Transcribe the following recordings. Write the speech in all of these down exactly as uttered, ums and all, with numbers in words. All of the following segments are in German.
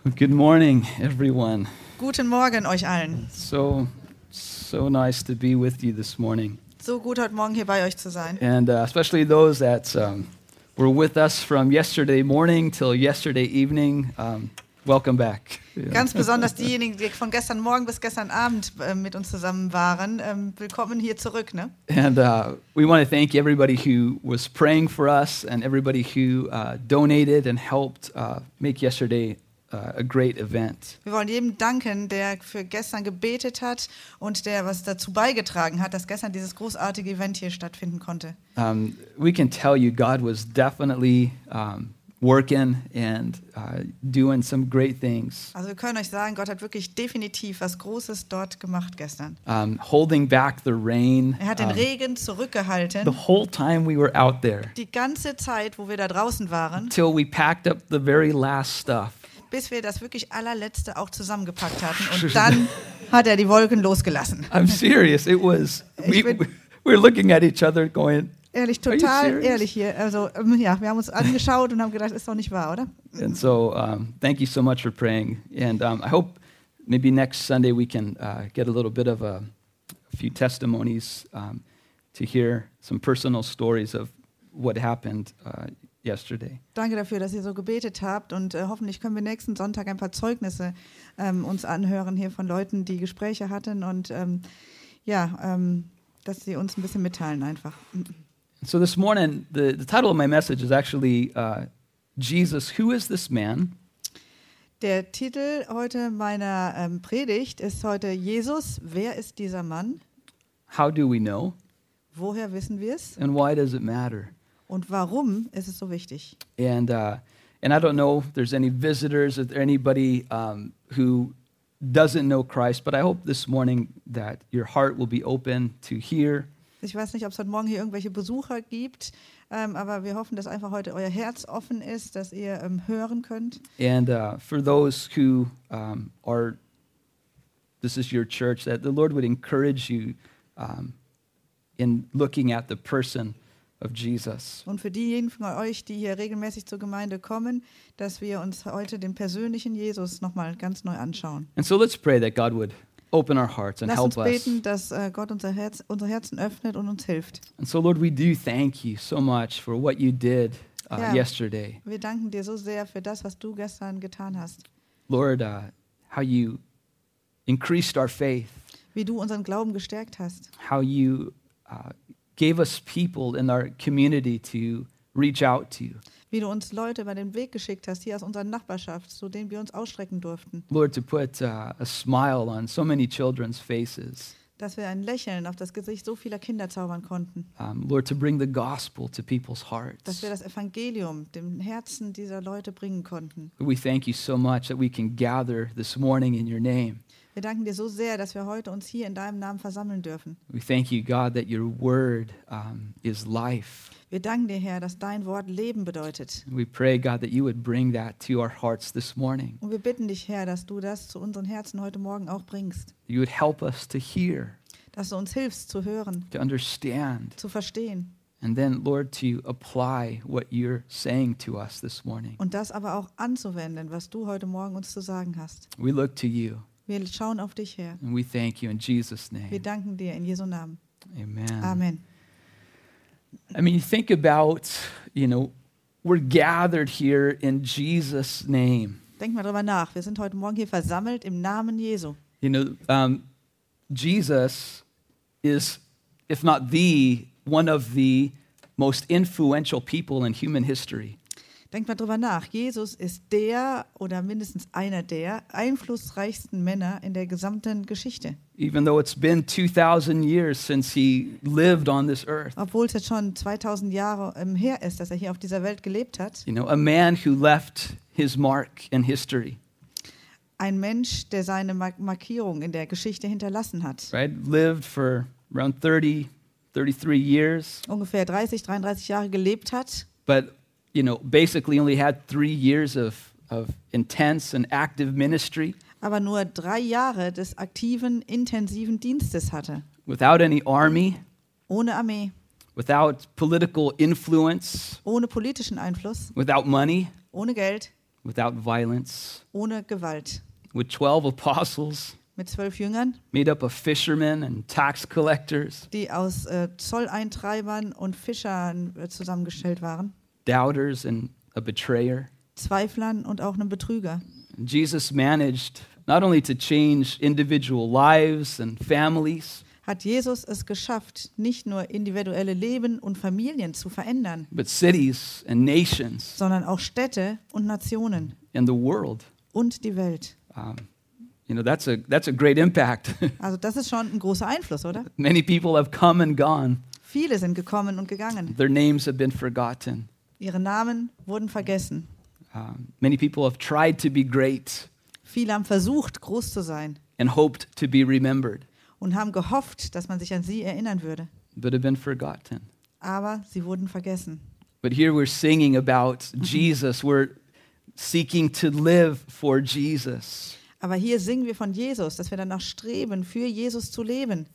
Good morning, everyone. Guten Morgen euch allen. So, so nice to be with you this morning, So gut, heute Morgen hier bei euch zu sein. and uh, especially those that um, were with us from yesterday morning till yesterday evening. Um, welcome back. Yeah. Ganz besonders diejenigen, die von gestern Morgen bis gestern Abend äh, mit uns zusammen waren. Ähm, willkommen hier zurück. Ne? And uh, we want to thank everybody who was praying for us and everybody who uh, donated and helped uh, make yesterday uh, a great event. Wir wollen jedem danken, der für gestern gebetet hat und der was dazu beigetragen hat, dass gestern dieses großartige Event hier stattfinden konnte. Um, we can tell you God was definitely um, working and uh, doing some great things. Also wir können euch sagen, Gott hat wirklich definitiv was Großes dort gemacht gestern. Um, holding back the rain Er hat den um, Regen zurückgehalten. the whole time we were out there Die ganze Zeit, wo wir da draußen waren, till we packed up the very last stuff. bis wir das wirklich allerletzte auch zusammengepackt hatten. Und dann hat er die Wolken losgelassen. I'm serious. It was we, Ich bin- we were looking at each other going, Ehrlich, Are you total serious? ehrlich hier. Also ähm, ja, wir haben uns angeschaut und haben gedacht, ist doch nicht wahr, oder? and so um, thank you so much for praying. And um, I hope maybe next Sunday we can uh, get a little bit of a, a few testimonies um, to hear some personal stories of what happened uh, yesterday. Danke dafür, dass ihr so gebetet habt und äh, hoffentlich können wir nächsten Sonntag ein paar Zeugnisse ähm, uns anhören hier von Leuten, die Gespräche hatten und ähm, ja, ähm, dass sie uns ein bisschen mitteilen einfach. So this morning, the, the title of my message is actually uh, Jesus, Who is this man? Der Titel heute meiner ähm, Predigt ist heute Jesus, wer ist dieser Mann? How do we know? Woher wissen wir es? And why does it matter? Und warum ist es so wichtig? And uh, and I don't know if there's any visitors, if there anybody um, who doesn't know Christ, but I hope this morning that your heart will be open to hear. Ich weiß nicht, ob es heute Morgen hier irgendwelche Besucher gibt, ähm, aber wir hoffen, dass einfach heute euer Herz offen ist, dass ihr ähm, hören könnt. And uh, for those who um, are, this is your church, that the Lord would encourage you um, in looking at the person of Jesus. Und für diejenigen von euch, die hier regelmäßig zur Gemeinde kommen, dass wir uns heute den persönlichen Jesus nochmal ganz neu anschauen. And so let's pray that God would open our hearts and Lasst help uns us. beten, dass äh, Gott unser Herz, unsere Herzen öffnet und uns hilft. And so, Lord, we do thank you so much for what you did uh, Yeah. yesterday. Wir danken dir so sehr für das, was du gestern getan hast. Lord, uh, how you increased our faith, Wie du unseren Glauben gestärkt hast. how you uh, gave us people in our community to reach out to. Wie du uns Leute über den Weg geschickt hast, hier aus unserer Nachbarschaft, zu denen wir uns ausstrecken durften. Lord, to put uh, a smile on so many children's faces. Dass wir ein Lächeln auf das Gesicht so vieler Kinder zaubern konnten. Um, Lord, to bring the gospel to people's Dass hearts. wir das Evangelium dem Herzen dieser Leute bringen konnten. We thank you so much that we can gather this morning in your name. Wir danken dir so sehr, dass wir heute uns hier in deinem Namen versammeln dürfen. We thank you, God, that your word um, is life. Wir danken dir, Herr, dass dein Wort Leben bedeutet. We pray, God, that you would bring that to our hearts this morning. Und wir bitten dich, Herr, dass du das zu unseren Herzen heute Morgen auch bringst. You would help us to hear, Dass du uns hilfst zu hören, to understand, zu verstehen. and then, Lord, to apply what you're saying to us this morning. Und das aber auch anzuwenden, was du heute Morgen uns zu sagen hast. We look to you, Wir schauen auf dich, Herr. and we thank you in Jesus' Wir name. danken dir in Jesu Namen. Amen. Amen. I mean, you think about, you know, we're gathered here in Jesus' name. Denk mal drüber nach. Wir sind heute Morgen hier versammelt im Namen Jesu. You know, um, Jesus is, if not the, one of the most influential people in human history. Denk mal drüber nach. Jesus ist der oder mindestens einer der einflussreichsten Männer in der gesamten Geschichte. Even though it's been two thousand years since he lived on this earth. Obwohl es jetzt schon zweitausend Jahre ähm, her ist, dass er hier auf dieser Welt gelebt hat. You know, a man who left his mark in history, Ein Mensch, der seine Mark- Markierung in der Geschichte hinterlassen hat. right? Lived for around thirty, thirty-three years, Ungefähr dreißig, dreiunddreißig Jahre gelebt hat. but, you know, basically only had three years of, of intense and active ministry Aber nur drei Jahre des aktiven, intensiven Dienstes hatte. without any army, Ohne Armee, without political influence, ohne politischen Einfluss, without money, ohne Geld, without violence, ohne Gewalt. with twelve apostles Mit zwölf Jüngern, made up of fishermen and tax collectors, die aus äh, Zolleintreibern und Fischern äh, zusammengestellt waren. doubters and a betrayer. Zweiflern und auch einem Betrüger. Jesus managed not only to change individual lives and families, Hat Jesus es geschafft, nicht nur individuelle Leben und Familien zu verändern, but cities and nations sondern auch Städte und Nationen and the world. und die Welt. Um, you know, that's a, that's a great impact. Also das ist schon ein großer Einfluss, oder? Many people have come and gone. Viele sind gekommen und gegangen. Their names have been forgotten. Ihre Namen wurden vergessen. Um, many people have tried to be great Viele haben versucht, groß zu sein and hoped to be remembered, und haben gehofft, dass man sich an sie erinnern würde. but have been forgotten. Aber sie wurden vergessen. But here we're singing about Jesus. We're seeking to live for Jesus. Aber hier singen wir von Jesus, dass wir danach streben, für Jesus zu leben.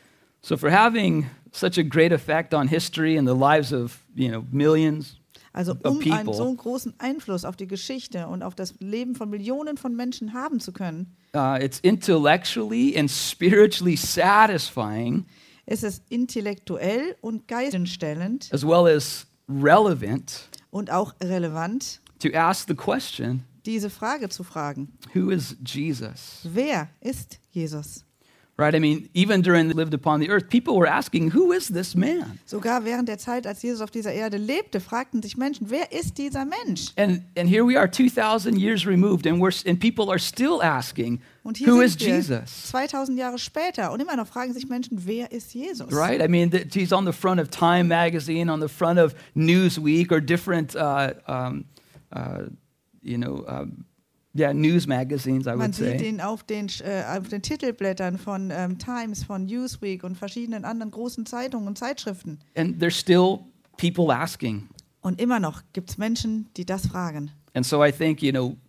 So for having such a great effect on history and the lives of, you know, millions, Also of um einen people. so großen Einfluss auf die Geschichte und auf das Leben von Millionen von Menschen haben zu können, uh, it's intellectually and spiritually satisfying, ist es intellektuell und geistenstellend as well as relevant, und auch relevant, to ask the question, diese Frage zu fragen. who is Jesus? Wer ist Jesus? Right? I mean, even during lived upon the earth, people were asking, who is this man? Sogar während der Zeit, als Jesus auf dieser Erde lebte, fragten sich Menschen, wer ist dieser Mensch? And and here we are two thousand years removed, and we're and people are still asking, Und hier who is sind wir Jesus? zweitausend Jahre später und immer noch fragen sich Menschen, wer ist Jesus? Right? I mean, that he's on the front of Time magazine, on the front of Newsweek, or different, uh, um, uh, you know, um, yeah, news magazines, I Man would sieht say. ihn auf den, äh, auf den Titelblättern von ähm, Times, von Newsweek und verschiedenen anderen großen Zeitungen und Zeitschriften. And there's still people asking. Und immer noch gibt es Menschen, die das fragen. And so I think, you know,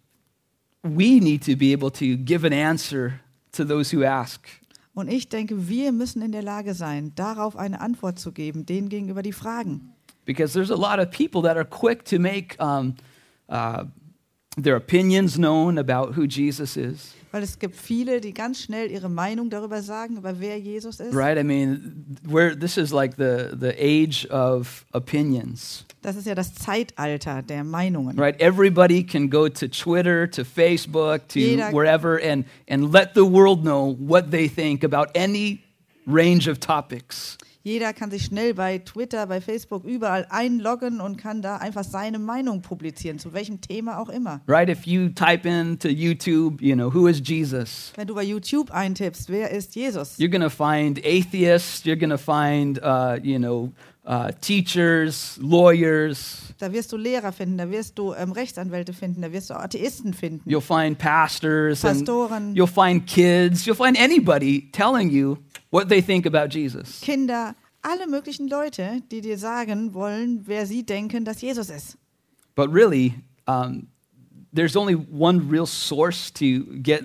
we need to be able to give an answer to those who ask. Und ich denke, wir müssen in der Lage sein, darauf eine Antwort zu geben, denen gegenüber die fragen. Because there's a lot of people that are quick to make um, uh, their opinions known about who Jesus is. Weil es gibt viele, die ganz schnell ihre Meinung darüber sagen, über wer Jesus ist. Right? I mean, we're, this is like the, the age of opinions. Das ist ja das Zeitalter der Meinungen. Right? Everybody can go to Twitter, to Facebook, to Jeder- wherever, and, and let the world know what they think about any range of topics. Jeder kann sich schnell bei Twitter, bei Facebook überall einloggen und kann da einfach seine Meinung publizieren, zu welchem Thema auch immer. Right? If you type into YouTube, you know, who is Jesus? Wenn du bei YouTube eintippst, wer ist Jesus? You're going to find atheists, you're going to find, uh, you know, uh, teachers, lawyers, Da wirst du Lehrer finden, da wirst du ähm, Rechtsanwälte finden, da wirst du Atheisten finden, you'll find pastors, and Pastoren, you'll find kids, you'll find anybody telling you what they think about Jesus. Kinder, alle möglichen Leute, die dir sagen wollen, wer sie denken, dass Jesus ist. But really, um, there's only one real source to get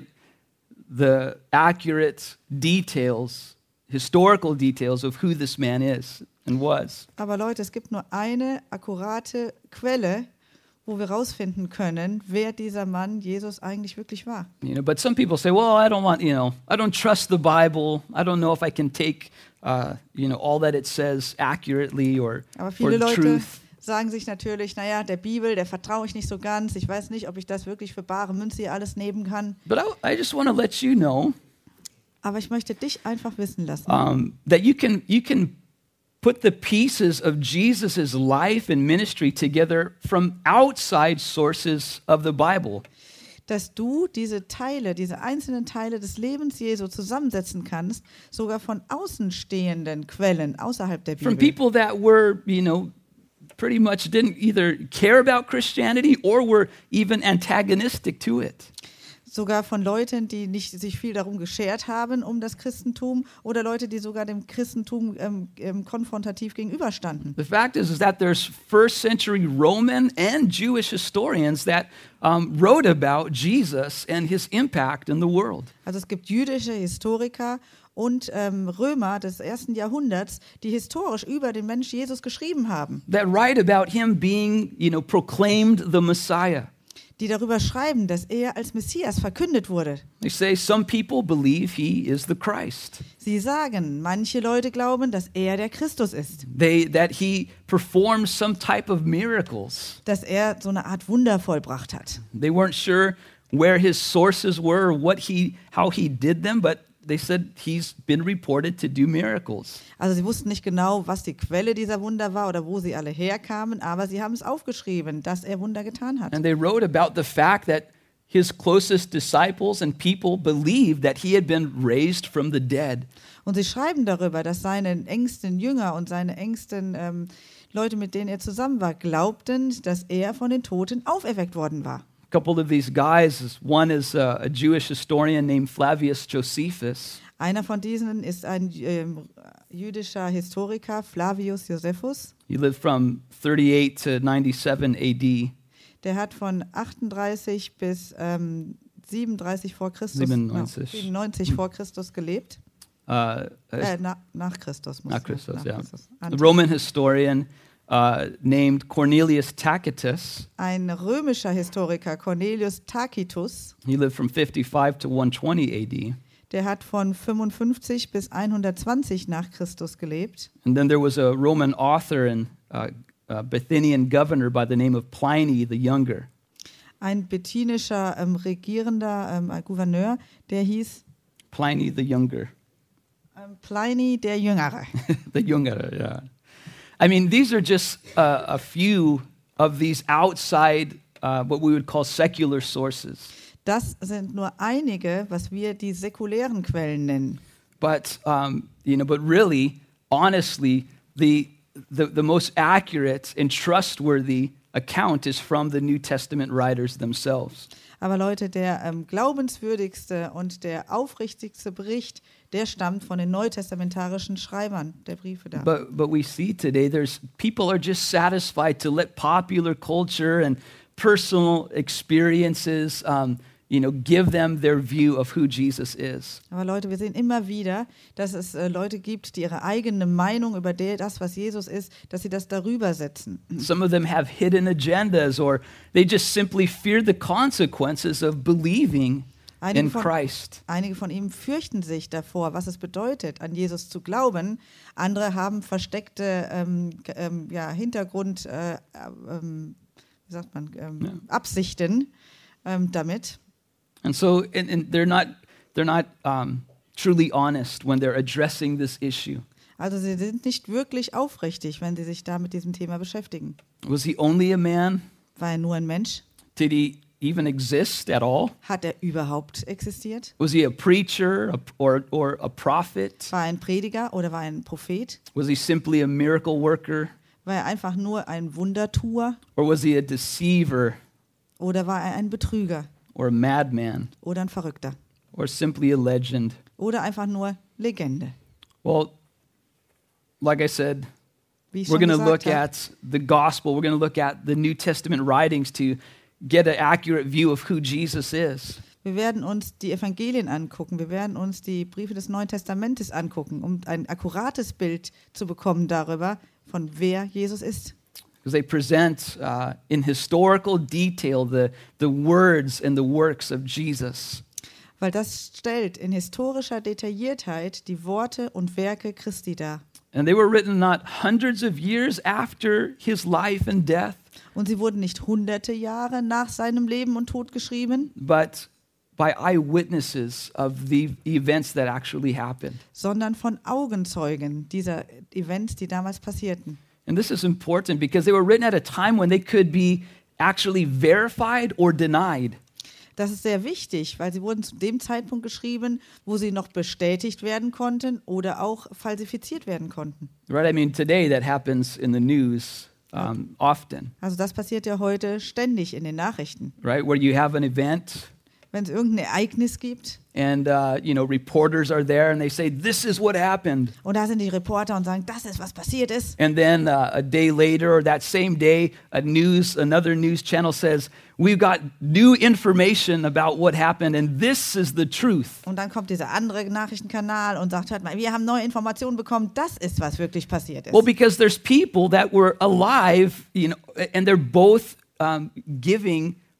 the accurate details, historical details of who this man is and was. Aber Leute, es gibt nur eine akkurate Quelle, wo wir rausfinden können, wer dieser Mann Jesus eigentlich wirklich war. You know, but some people say, well, I don't want, you know, I don't trust the Bible. I don't know if I can take, uh, you know, all that it says accurately or Aber for viele Leute truth. sagen sich natürlich, naja, der Bibel, der vertraue ich nicht so ganz. Ich weiß nicht, ob ich das wirklich für bare Münze hier alles nehmen kann. But I, I just want to let you know Aber ich möchte dich einfach wissen lassen, um, that you can you can put the pieces of Jesus's life and ministry together from outside sources of the Bible. dass du diese Teile, diese einzelnen Teile des Lebens Jesu zusammensetzen kannst, sogar von außenstehenden Quellen außerhalb der From Bibel. people that were, you know, pretty much didn't either care about Christianity or were even antagonistic to it. Sogar von Leuten, die nicht sich viel darum geschert haben, um das Christentum, oder Leute, die sogar dem Christentum ähm, ähm, konfrontativ gegenüberstanden. The fact is, is that there's first century Roman and Jewish historians that um, wrote about Jesus and his impact in the world. Also es gibt jüdische Historiker und ähm, Römer des ersten Jahrhunderts, die historisch über den Mensch Jesus geschrieben haben, That write about him being, you know, proclaimed the Messiah. die darüber schreiben, dass er als Messias verkündet wurde. They say some people believe he is the Christ. Sie sagen, manche Leute glauben, dass er der Christus ist, They that he performs some type of miracles. dass er so eine Art Wunder vollbracht hat. They weren't sure where his sources were or what he how he did them, but they said he's been reported to do miracles. Also sie wussten nicht genau, was die Quelle dieser Wunder war oder wo sie alle herkamen, aber sie haben es aufgeschrieben, dass er Wunder getan hat. And they wrote about the fact that his closest disciples and people believed that he had been raised from the dead. Und sie schreiben darüber, dass seine engsten Jünger und seine engsten ähm, Leute, mit denen er zusammen war, glaubten, dass er von den Toten auferweckt worden war. A couple of these guys, is- one is uh, a Jewish historian named Flavius Josephus. Einer von diesen ist ein ähm, jüdischer Historiker, Flavius Josephus. He lived from thirty-eight to ninety-seven A D. Der hat von achtunddreißig bis ähm, siebenunddreißig vor Christus, siebenundneunzig. no, siebenundneunzig vor Christus gelebt. Uh, Äh, na, nach Christus. muss Nach ich- Christus, nach ja. Christus. a Roman historian uh, named Cornelius Tacitus. Ein römischer Historiker, Cornelius Tacitus, He lived from fifty-five to one twenty A D. der hat von fünfundfünfzig bis hundertzwanzig nach Christus gelebt. And then there was a Roman author and uh, uh, Bithynian governor by the name of Pliny the Younger. Ein bithynischer ähm, regierender ähm, ein Gouverneur, der hieß Pliny the Younger. ähm, Pliny der Jüngere. the Younger, yeah. I mean, these are just uh, a few of these outside, uh, what we would call secular sources. Das sind nur einige, was wir die säkulären Quellen nennen. But, um, you know, but really, honestly, the, the, the most accurate and trustworthy account is from the New Testament writers themselves. Aber Leute, der ähm, glaubenswürdigste und der aufrichtigste Bericht, der stammt von den neutestamentarischen Schreibern der Briefe da. But, but we see today there's people are just satisfied to let popular culture and personal experiences, um, you know, give them their view of who Jesus is. Aber Leute, wir sehen immer wieder, dass es äh, Leute gibt, die ihre eigene Meinung über der, das, was Jesus ist, dass sie das darüber setzen. Some of them have hidden agendas, or they just simply fear the consequences of believing Einige in von, Christ. einige von ihnen fürchten sich davor, was es bedeutet, an Jesus zu glauben. Andere haben versteckte ähm, g- ähm, ja, Hintergrund, äh, ähm, wie sagt man, ähm, Ja. Absichten ähm, damit. And so, and, and they're not they're not um, truly honest when they're addressing this issue. Also sie sind nicht wirklich aufrichtig, wenn sie sich da mit diesem Thema beschäftigen. Was he only a man? War er nur ein Mensch? Did he even exist at all? Hat er überhaupt existiert? Was he a preacher a, or, or a prophet? War er ein Prediger oder war er ein Prophet? Was he simply a miracle worker? War er einfach nur ein Wundertuer Or was he a deceiver oder war er ein Betrüger or a madman oder ein Verrückter or simply a legend? oder einfach nur Legende? Well, like I said, Wie ich we're schon going to look gesagt habe, at the gospel. We're going to look at the New Testament writings to get an accurate view of who Jesus is. wir werden uns die Evangelien angucken, wir werden uns die Briefe des Neuen Testamentes angucken, um ein akkurates Bild zu bekommen darüber, von wer Jesus ist. Because they present uh, in historical detail the, the words and the works of Jesus. Weil das stellt in historischer Detailliertheit die Worte und Werke Christi dar. And they were written not hundreds of years after his life and death, Und sie wurden nicht hunderte Jahre nach seinem Leben und Tod geschrieben, but by eyewitnesses of the events that actually happened. sondern von Augenzeugen dieser Events, die damals passierten. And this is important because they were written at a time when they could be actually verified or denied. Das ist sehr wichtig, weil sie wurden zu dem Zeitpunkt geschrieben, wo sie noch bestätigt werden konnten oder auch falsifiziert werden konnten. Right? I mean, today that happens in the news um, often, Also das passiert ja heute ständig in den Nachrichten. right? Where you have an event Wenn es irgendein Ereignis gibt and, uh, you know, reporters are there and they say, this is what happened. und da sind die Reporter und sagen, das ist, was passiert ist. And then uh, a day later or that same day, a news, another news channel says, we've got new information about what happened and this is the truth. Und dann kommt dieser andere Nachrichtenkanal und sagt, hört mal, wir haben neue Informationen bekommen, das ist, was wirklich passiert ist. Well, because there's people that were alive, you know, and they're both um, giving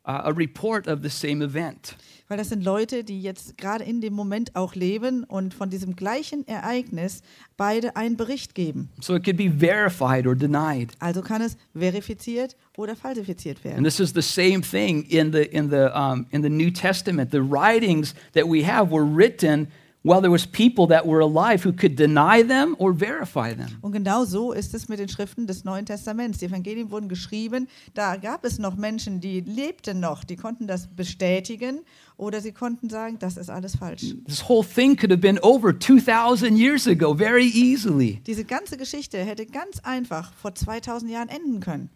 uh, a report of the same event. Weil das sind Leute, die jetzt gerade in dem Moment auch leben und von diesem gleichen Ereignis beide einen Bericht geben. So it could be verified or denied. Also kann es verifiziert oder falsifiziert And werden. this is the same thing in the in the um, in the New Testament. The writings that we have were written while there was people that were alive who could deny them or verify them. Und genau so ist es mit den Schriften des Neuen Testaments. Die Evangelien wurden geschrieben, da gab es noch Menschen, die lebten noch, die konnten das bestätigen oder sie konnten sagen, das ist alles falsch. This whole thing could have been over two thousand years ago very easily. Diese ganze Geschichte hätte ganz einfach vor zweitausend Jahren enden können.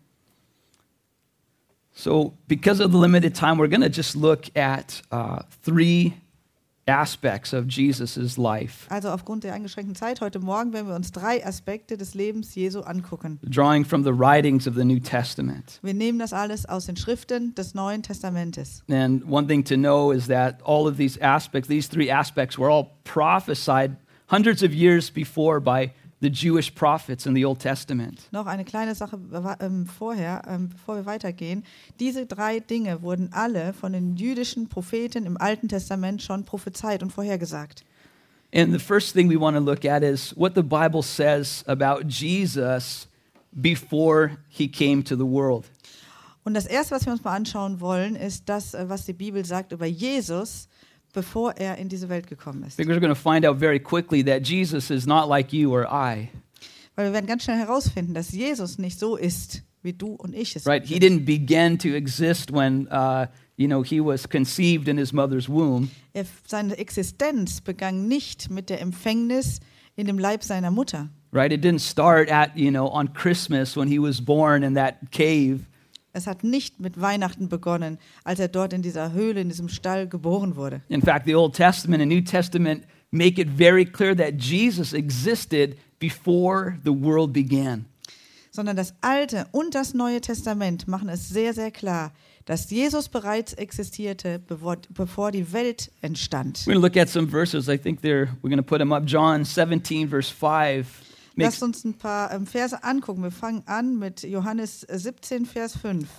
So, because of the limited time, we're going to just look at uh, three aspects of Jesus' life, Also aufgrund der eingeschränkten Zeit heute Morgen werden wir uns drei Aspekte des Lebens Jesu angucken. drawing from the writings of the New Testament. Wir nehmen das alles aus den Schriften des Neuen Testamentes. And one thing to know is that all of these aspects, these three aspects, were all prophesied hundreds of years before by the Jewish prophets in the Old Testament. Noch eine kleine Sache ähm, vorher, ähm, bevor wir weitergehen. Diese drei Dinge wurden alle von den jüdischen Propheten im Alten Testament schon prophezeit und vorhergesagt. And the first thing we want to look at is what the Bible says about Jesus before he came to the world. Und das Erste, was wir uns mal anschauen wollen, ist das, äh, was die Bibel sagt über Jesus, bevor er in diese Welt gekommen ist. Because we're going to find out very quickly that Jesus is not like you or I, Weil wir werden ganz schnell herausfinden, dass Jesus nicht so ist, wie du und ich es right? He sind. didn't begin to exist when, uh, you know, he was conceived in his mother's womb. Er, seine Existenz begann nicht mit der Empfängnis in dem Leib seiner Mutter. Right? It didn't start at, you know, on Christmas when he was born in that cave. Es hat nicht mit Weihnachten begonnen, als er dort in dieser Höhle, in diesem Stall geboren wurde. In fact, the Old Testament and New Testament make it very clear that Jesus existed before the world began. Sondern das Alte und das Neue Testament machen es sehr, sehr klar, dass Jesus bereits existierte, bevor, bevor die Welt entstand. We're going to look at some verses. I think they're, we're going to put them up. John seventeen, verse five. Makes, Lasst uns ein paar ähm, Verse angucken. Wir fangen an mit Johannes siebzehn, Vers fünf.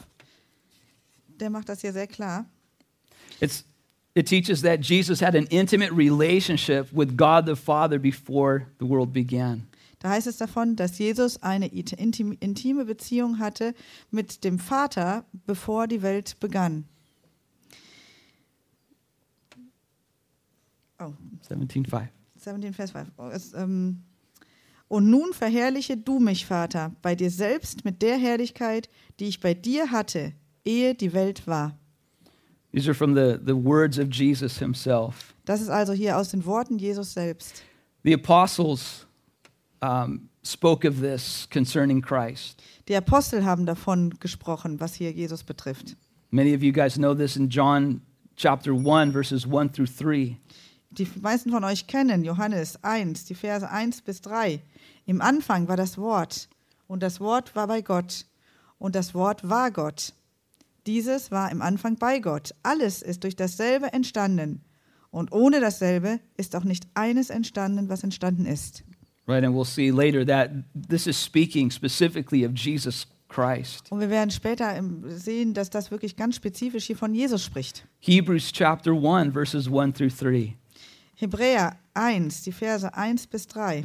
Der macht das hier sehr klar. it's, it teaches that Jesus had an intimate relationship with God the Father before the world began. Da heißt es davon, dass Jesus eine intim- intime Beziehung hatte mit dem Vater, bevor die Welt begann. Oh, seventeen five. siebzehn, Vers fünf. Oh, es, ähm, Und nun verherrliche du mich, Vater, bei dir selbst mit der Herrlichkeit, die ich bei dir hatte, ehe die Welt war. These are from the, the words of Jesus himself. Das ist also hier aus den Worten Jesus selbst. The apostles um, spoke of this concerning Christ. Die Apostel haben davon gesprochen, was hier Jesus betrifft. Many of you guys know this in John chapter one, verses one through three. Die meisten von euch kennen Johannes eins, die Verse eins bis drei. Im Anfang war das Wort, und das Wort war bei Gott, und das Wort war Gott. Dieses war im Anfang bei Gott. Alles ist durch dasselbe entstanden, und ohne dasselbe ist auch nicht eines entstanden, was entstanden ist. Right, and we'll see later that this is speaking specifically of Jesus Christ. Und wir werden später im- sehen, dass das wirklich ganz spezifisch hier von Jesus spricht. Hebrews chapter one, verses one through three. Hebräer eins, die Verse eins bis drei.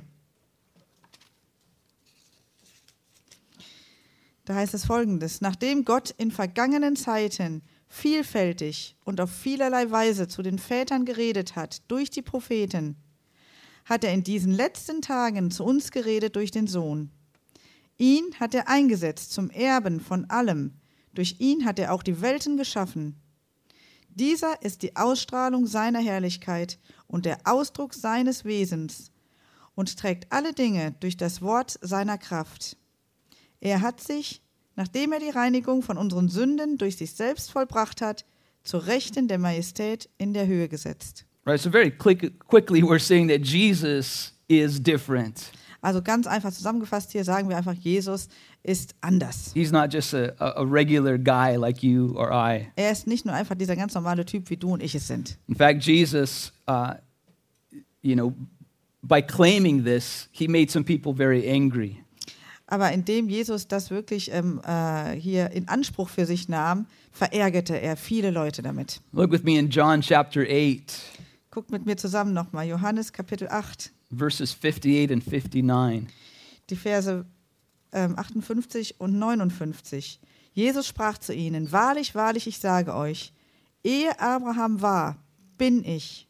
Da heißt es Folgendes: Nachdem Gott in vergangenen Zeiten vielfältig und auf vielerlei Weise zu den Vätern geredet hat, durch die Propheten, hat er in diesen letzten Tagen zu uns geredet durch den Sohn. Ihn hat er eingesetzt zum Erben von allem. Durch ihn hat er auch die Welten geschaffen. Dieser ist die Ausstrahlung seiner Herrlichkeit und der Ausdruck seines Wesens und trägt alle Dinge durch das Wort seiner Kraft. Er hat sich, nachdem er die Reinigung von unseren Sünden durch sich selbst vollbracht hat, zur Rechten der Majestät in der Höhe gesetzt. Right, so very quick, quickly we're saying that Jesus is different. Also ganz einfach zusammengefasst hier sagen wir einfach, Jesus ist anders. He's not just a, a a regular guy like you or I. Er ist nicht nur einfach dieser ganz normale Typ, wie du und ich es sind. In fact, Jesus, uh, you know, by claiming this, he made some people very angry. Aber indem Jesus das wirklich ähm, äh, hier in Anspruch für sich nahm, verärgerte er viele Leute damit. Look with me in John chapter eight, Guckt mit mir zusammen nochmal, Johannes Kapitel acht, verses fifty-eight and fifty-nine. die Verse ähm, achtundfünfzig und neunundfünfzig. Jesus sprach zu ihnen, wahrlich, wahrlich, ich sage euch, ehe Abraham war, bin ich.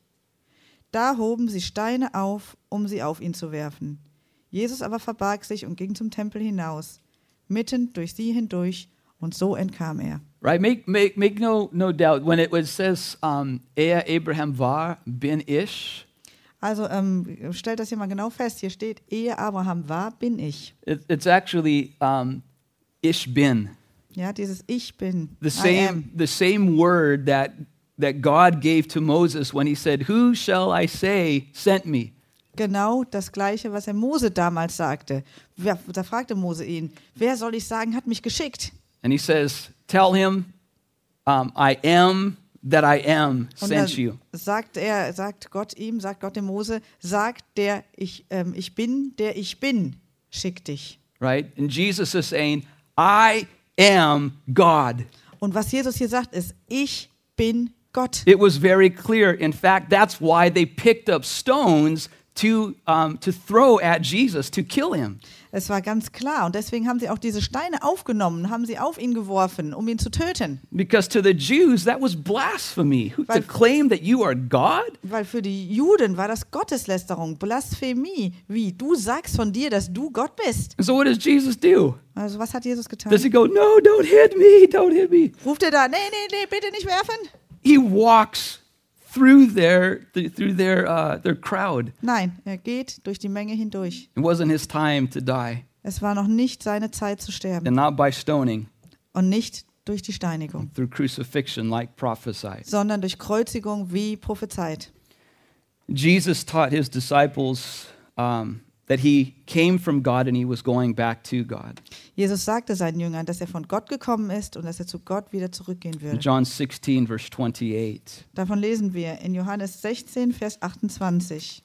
Da hoben sie Steine auf, um sie auf ihn zu werfen. Jesus aber verbarg sich und ging zum Tempel hinaus, mitten durch sie hindurch, und so entkam er. Right? Make make make no no doubt when it when it says um, ehe Abraham war, bin ich. Also ähm, stellt das hier mal genau fest. Hier steht, ehe Abraham war, bin ich. It, it's actually um, ich bin. Ja, dieses Ich bin. The I same am. the same word that that God gave to Moses when he said, "Who shall I say sent me?" Genau das Gleiche, was er Mose damals sagte. Wer, da fragte Mose ihn, wer soll ich sagen, hat mich geschickt? And he says, "Tell him, um, I am that I am Und sent dann you." sagt er, sagt Gott ihm, sagt Gott dem Mose, sagt der ich, ähm, ich bin, der ich bin, schickt dich. Right? And Jesus is saying, "I am God." Und was Jesus hier sagt, ist, ich bin Gott. It was very clear. In fact, that's why they picked up stones to um, to throw at Jesus to kill him. Es war ganz klar. Und deswegen haben sie auch diese Steine aufgenommen, haben sie auf ihn geworfen, um ihn zu töten. Because to the Jews, that was blasphemy. Who- To Weil- claim that you are God? Weil für die Juden war das Gotteslästerung, Blasphemie. Wie, du sagst von dir, dass du Gott bist. And so what does Jesus do? Also was hat Jesus getan? Does he go, "No, don't hit me, don't hit me"? Ruft er da, nee, nee, nee, bitte nicht werfen? He walks through their th- through their uh, their crowd. Nein, er geht durch die Menge hindurch. It wasn't his time to die, Es war noch nicht seine Zeit zu sterben and not by stoning, und nicht durch die Steinigung, through crucifixion, like prophesied. sondern durch Kreuzigung wie prophezeit. Jesus taught his disciples um, that he came from God and he was going back to God. Jesus sagte seinen Jüngern, dass er von Gott gekommen ist und dass er zu Gott wieder zurückgehen In würde. John sixteen, verse twenty-eight. Davon lesen wir in Johannes sechzehn, Vers achtundzwanzig.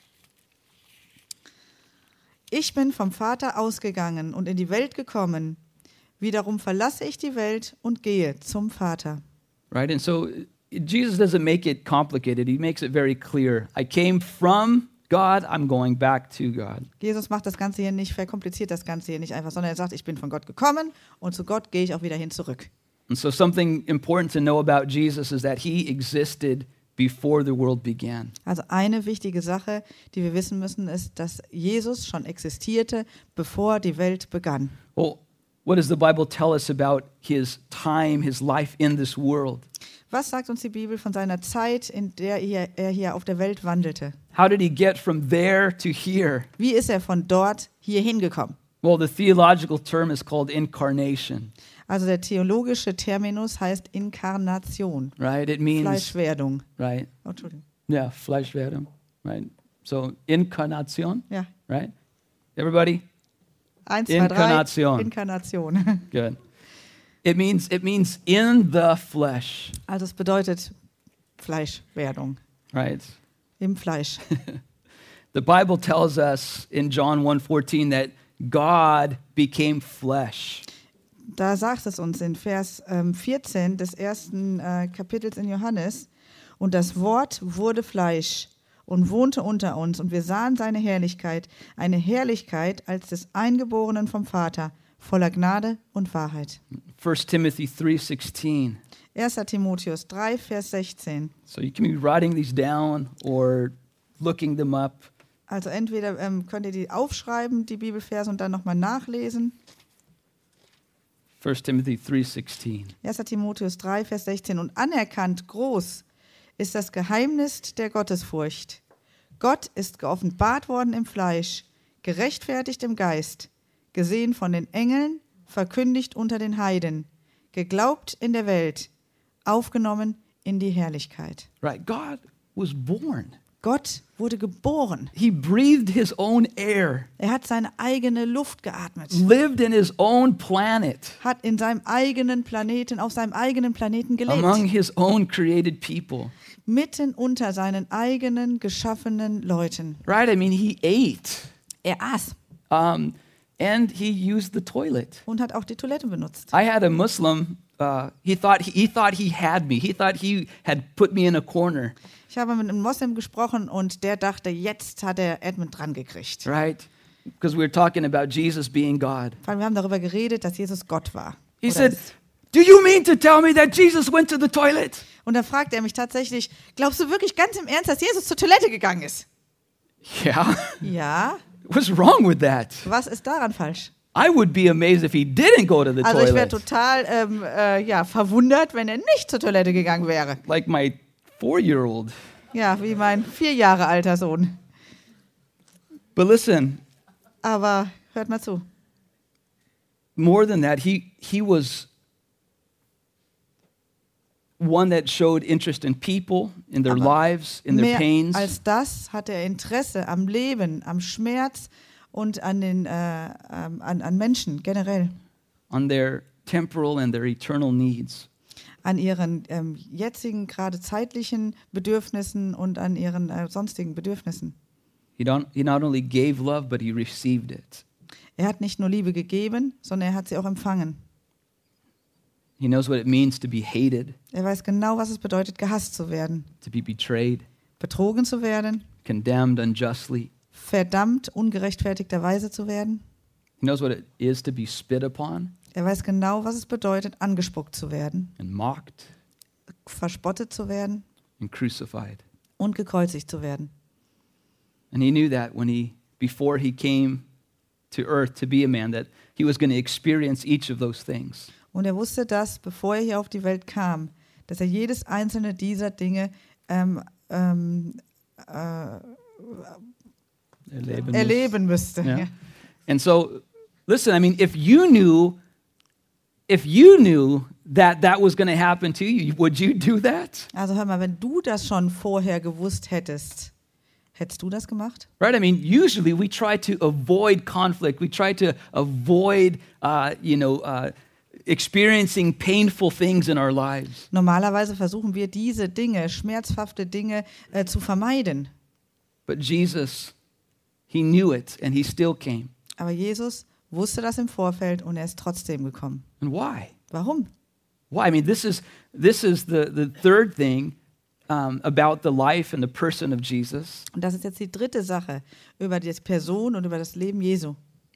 Ich bin vom Vater ausgegangen und in die Welt gekommen. Wiederum verlasse ich die Welt und gehe zum Vater. Right? And so Jesus doesn't make it complicated. He makes it very clear. I came from God, I'm going back to God. Jesus macht das Ganze hier nicht, verkompliziert das Ganze hier nicht einfach, sondern er sagt, ich bin von Gott gekommen und zu Gott gehe ich auch wieder hin zurück. And so something important to know about Jesus is that he existed before the world began. Also eine wichtige Sache, die wir wissen müssen, ist, dass Jesus schon existierte, bevor die Welt begann. Well, what does the Bible tell us about his time, his life in this world? Was sagt uns die Bibel von seiner Zeit, in der er er hier auf der Welt wandelte? How did he get from there to here? Wie ist er von dort hier hingekommen? Well, the theological term is called incarnation, Also der theologische Terminus heißt Inkarnation, right? It means, Fleischwerdung. right? Oh, Entschuldigung. Yeah, Fleischwerdung, right? So Inkarnation, Ja, right? Everybody? eins, zwei, Inkarnation. drei. Inkarnation. Good. It means it means in the flesh, Also es bedeutet Fleischwerdung, right? im Fleisch. The Bible tells us in John one fourteen that God became flesh. Da sagt es uns in Vers ähm, vierzehn des ersten äh, Kapitels in Johannes, und das Wort wurde Fleisch und wohnte unter uns, und wir sahen seine Herrlichkeit, eine Herrlichkeit als des Eingeborenen vom Vater, voller Gnade und Wahrheit. First Timothy three sixteen. erster Timotheus drei, Vers sechzehn. So you can be writing these down or looking them up. Also entweder ähm, könnt ihr die aufschreiben, die Bibelverse, und dann nochmal nachlesen. First Timothy three sixteen. erster Timotheus drei, Vers sechzehn. Und anerkannt groß ist das Geheimnis der Gottesfurcht. Gott ist geoffenbart worden im Fleisch, gerechtfertigt im Geist, gesehen von den Engeln, verkündigt unter den Heiden, geglaubt in der Welt, aufgenommen in die Herrlichkeit. Right? God was born. Gott wurde geboren. He breathed his own air, Er hat seine eigene Luft geatmet, lived in his own planet, hat in seinem eigenen Planeten, auf seinem eigenen Planeten among gelebt, his own created people. mitten unter seinen eigenen geschaffenen Leuten. Right? I mean, he ate. Er aß. Um, and he used the toilet. Und hat auch die Toilette benutzt. I had a Muslim, uh, he, thought, he, he thought he had me. He thought he had put me in a corner. Ich habe mit einem Moslem gesprochen und der dachte, jetzt hat er Edmund dran gekriegt. Right? Because we were talking about Jesus being God. Weil wir haben darüber geredet, dass Jesus Gott war. He Oder said, ist. do you mean to tell me that Jesus went to the toilet? Und da fragt er mich tatsächlich, glaubst du wirklich ganz im Ernst, dass Jesus zur Toilette gegangen ist? Yeah. Ja. What's wrong with that? Was ist daran falsch? I would be amazed if he didn't go to the Also ich wäre toilet. total ähm, äh, ja, verwundert, wenn er nicht zur Toilette gegangen wäre. Like my four-year-old. Ja, wie mein vier Jahre alter Sohn. But listen, Aber hört mal zu. more than that, he, he was one that showed interest in people, in their Aber lives, in their Mehr pains. als das hatte er Interesse am Leben, am Schmerz und an, den, äh, ähm, an, an Menschen generell. On their temporal and their eternal needs. An ihren ähm, jetzigen, gerade zeitlichen Bedürfnissen und an ihren äh, sonstigen Bedürfnissen. He, don't, he not only gave love, but he received it. Er hat nicht nur Liebe gegeben, sondern er hat sie auch empfangen. He knows what it means to be hated, Er weiß genau, was es bedeutet, gehasst zu werden, to be betrayed, betrogen zu werden, condemned unjustly. verdammt ungerechtfertigterweise zu werden. He knows what it is to be spit upon Er weiß genau, was es bedeutet, angespuckt zu werden, and mocked verspottet zu werden and crucified. und gekreuzigt zu werden. And he knew that when he, before he came to earth to be a man, that he was going to experience each of those things. Und er wusste das, bevor er hier auf die Welt kam, dass er jedes einzelne dieser Dinge ähm, ähm, äh, Erleben muss. erleben müsste. Yeah. Ja. And so, listen, I mean, if you knew, if you knew that that was going to happen to you, would you do that? Also hör mal, wenn du das schon vorher gewusst hättest, hättest du das gemacht? Right? I mean, usually we try to avoid conflict. We try to avoid, uh, you know, uh, experiencing painful things in our lives. Normalerweise versuchen wir diese Dinge, schmerzhafte Dinge äh, zu vermeiden. But Jesus, he knew it and he still came. Aber Jesus wusste das im Vorfeld und er ist trotzdem gekommen. And why? Warum? Why? I mean, this is this is the, the third thing um, about the life and the person of Jesus, Und das ist jetzt die dritte Sache über die Person und über das Leben Jesu.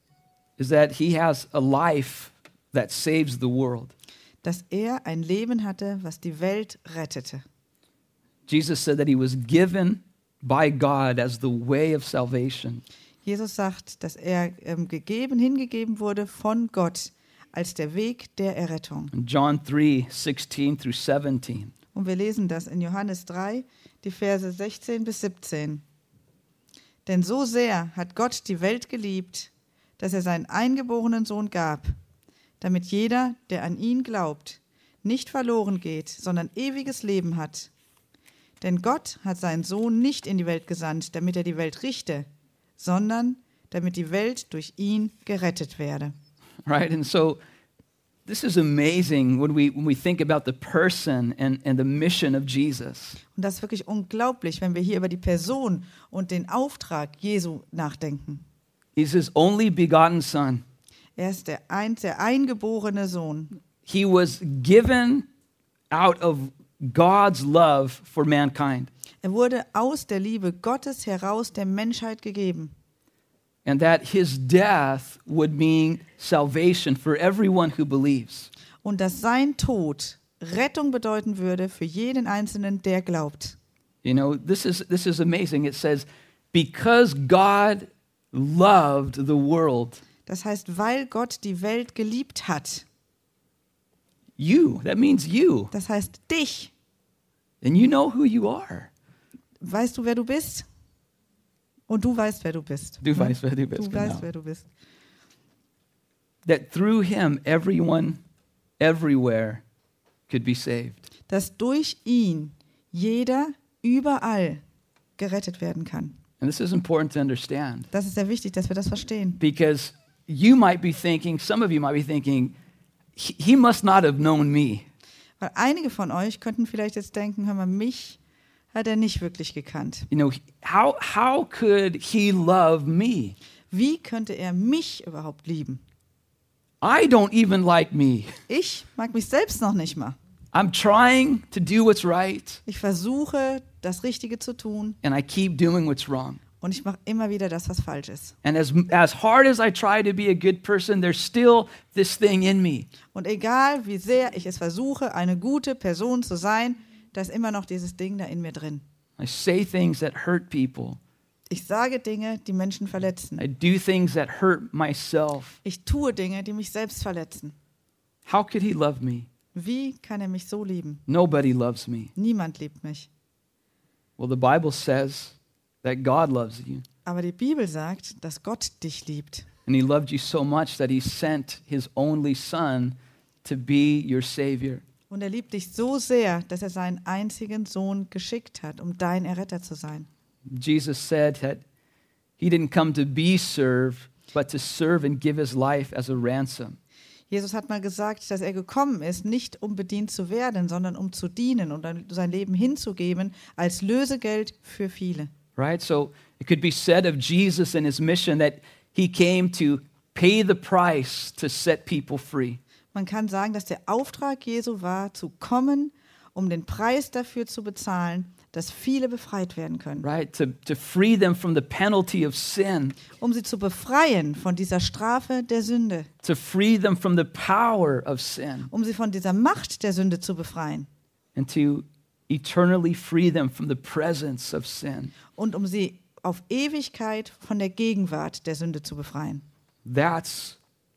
is that he has a life that saves the world. Dass er ein Leben hatte, was die Welt rettete. Jesus said that he was given by God as the way of salvation. Jesus sagt, dass er ähm, gegeben, hingegeben wurde von Gott als der Weg der Errettung. In John three, sixteen through seventeen. Und wir lesen das in Johannes drei, die Verse sechzehn bis siebzehn. Denn so sehr hat Gott die Welt geliebt, dass er seinen eingeborenen Sohn gab, damit jeder, der an ihn glaubt, nicht verloren geht, sondern ewiges Leben hat. Denn Gott hat seinen Sohn nicht in die Welt gesandt, damit er die Welt richte, sondern damit die Welt durch ihn gerettet werde. Right? And so this is amazing when we when we think about the person and, and the mission of Jesus. Und das ist wirklich unglaublich, wenn wir hier über die Person und den Auftrag Jesu nachdenken. He's his only begotten son. Er ist der, ein, der eingeborene Sohn. He was given out of God's love for mankind. Er wurde aus der Liebe Gottes heraus der Menschheit gegeben. And that his death would mean salvation for everyone who believes. Und dass sein Tod Rettung bedeuten würde für jeden Einzelnen, der glaubt. You know, this is this is amazing. It says, because God loved the world. Das heißt, weil Gott die Welt geliebt hat. You, that means you. Das heißt, dich. And you know who you are. Weißt du, wer du bist? Und du weißt, wer du bist. Du weißt, wer du bist, Du weißt, genau. wer du bist. That through him, everyone, everywhere could be saved. Dass durch ihn jeder überall gerettet werden kann. And this is important to understand Das ist sehr wichtig, dass wir das verstehen. because you might be thinking, some of you might be thinking, he, he must not have known me. Weil einige von euch könnten vielleicht jetzt denken, hör mal, mich hat er nicht wirklich gekannt. You know, how, how could he love me? Wie könnte er mich überhaupt lieben? I don't even like me. Ich mag mich selbst noch nicht mal. I'm trying to do what's right, Ich versuche, das Richtige zu tun and I keep doing what's wrong. und ich mache immer wieder das, was falsch ist. And as, as hard as I try to be a good person, there's still this thing in me. Und egal, wie sehr ich es versuche, eine gute Person zu sein, da ist immer noch dieses Ding da in mir drin. I say things that hurt people. Ich sage Dinge, die Menschen verletzen. I do things that hurt myself. Ich tue Dinge, die mich selbst verletzen. How could he love me? Wie kann er mich so lieben? Nobody loves me. Niemand liebt mich. Well, the Bible says that God loves you. Aber die Bibel sagt, dass Gott dich liebt. And he loved you so much that he sent his only son to be your savior. Und er liebt dich so sehr, dass er seinen einzigen Sohn geschickt hat, um dein Erretter zu sein. Jesus said that he didn't come to be served, but to serve and give his life as a ransom. Jesus hat mal gesagt, dass er gekommen ist, nicht um bedient zu werden, sondern um zu dienen und sein Leben hinzugeben als Lösegeld für viele. Right? So it could be said of Jesus and his mission that he came to pay the price to set people free. Man kann sagen, dass der Auftrag Jesu war, zu kommen, um den Preis dafür zu bezahlen, dass viele befreit werden können. Right? To, to free them from the penalty of sin. Um sie zu befreien von dieser Strafe der Sünde. To free them from the power of sin. Um sie von dieser Macht der Sünde zu befreien. And to eternally free them from the presence of sin. Und um sie auf Ewigkeit von der Gegenwart der Sünde zu befreien. That's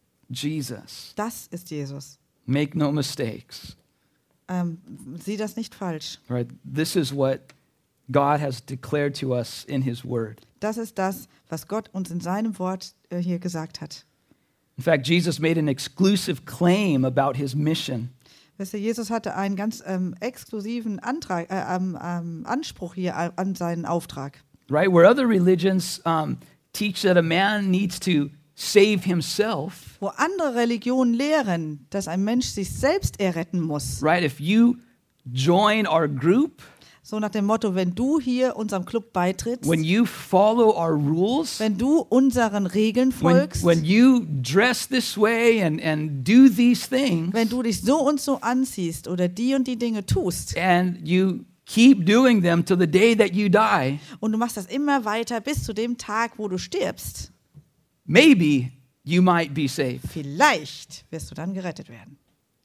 Jesus. Das ist Jesus. Make no mistakes. Ähm, sieh das nicht falsch. Right? This is what God has declared to us in his word. Das ist das, was Gott uns in seinem Wort äh, hier gesagt hat. In fact, Jesus made an exclusive claim about his mission. Weißt du, Jesus hatte einen ganz ähm, exklusiven Antrag, äh, ähm, ähm, Anspruch hier an, an seinen Auftrag. Right? Where other religions um, teach that a man needs to save himself. Wo andere Religionen lehren, dass ein Mensch sich selbst erretten muss. Right? If you join our group, so nach dem Motto, wenn du hier unserem Club beitrittst, when you follow our rules, wenn du unseren Regeln when, folgst, when you dress this way and, and do these things, wenn du dich so und so anziehst oder die und die Dinge tust, and you keep doing them till the day that you die, und du machst das immer weiter bis zu dem Tag, wo du stirbst, maybe you might be saved. vielleicht wirst du dann gerettet werden.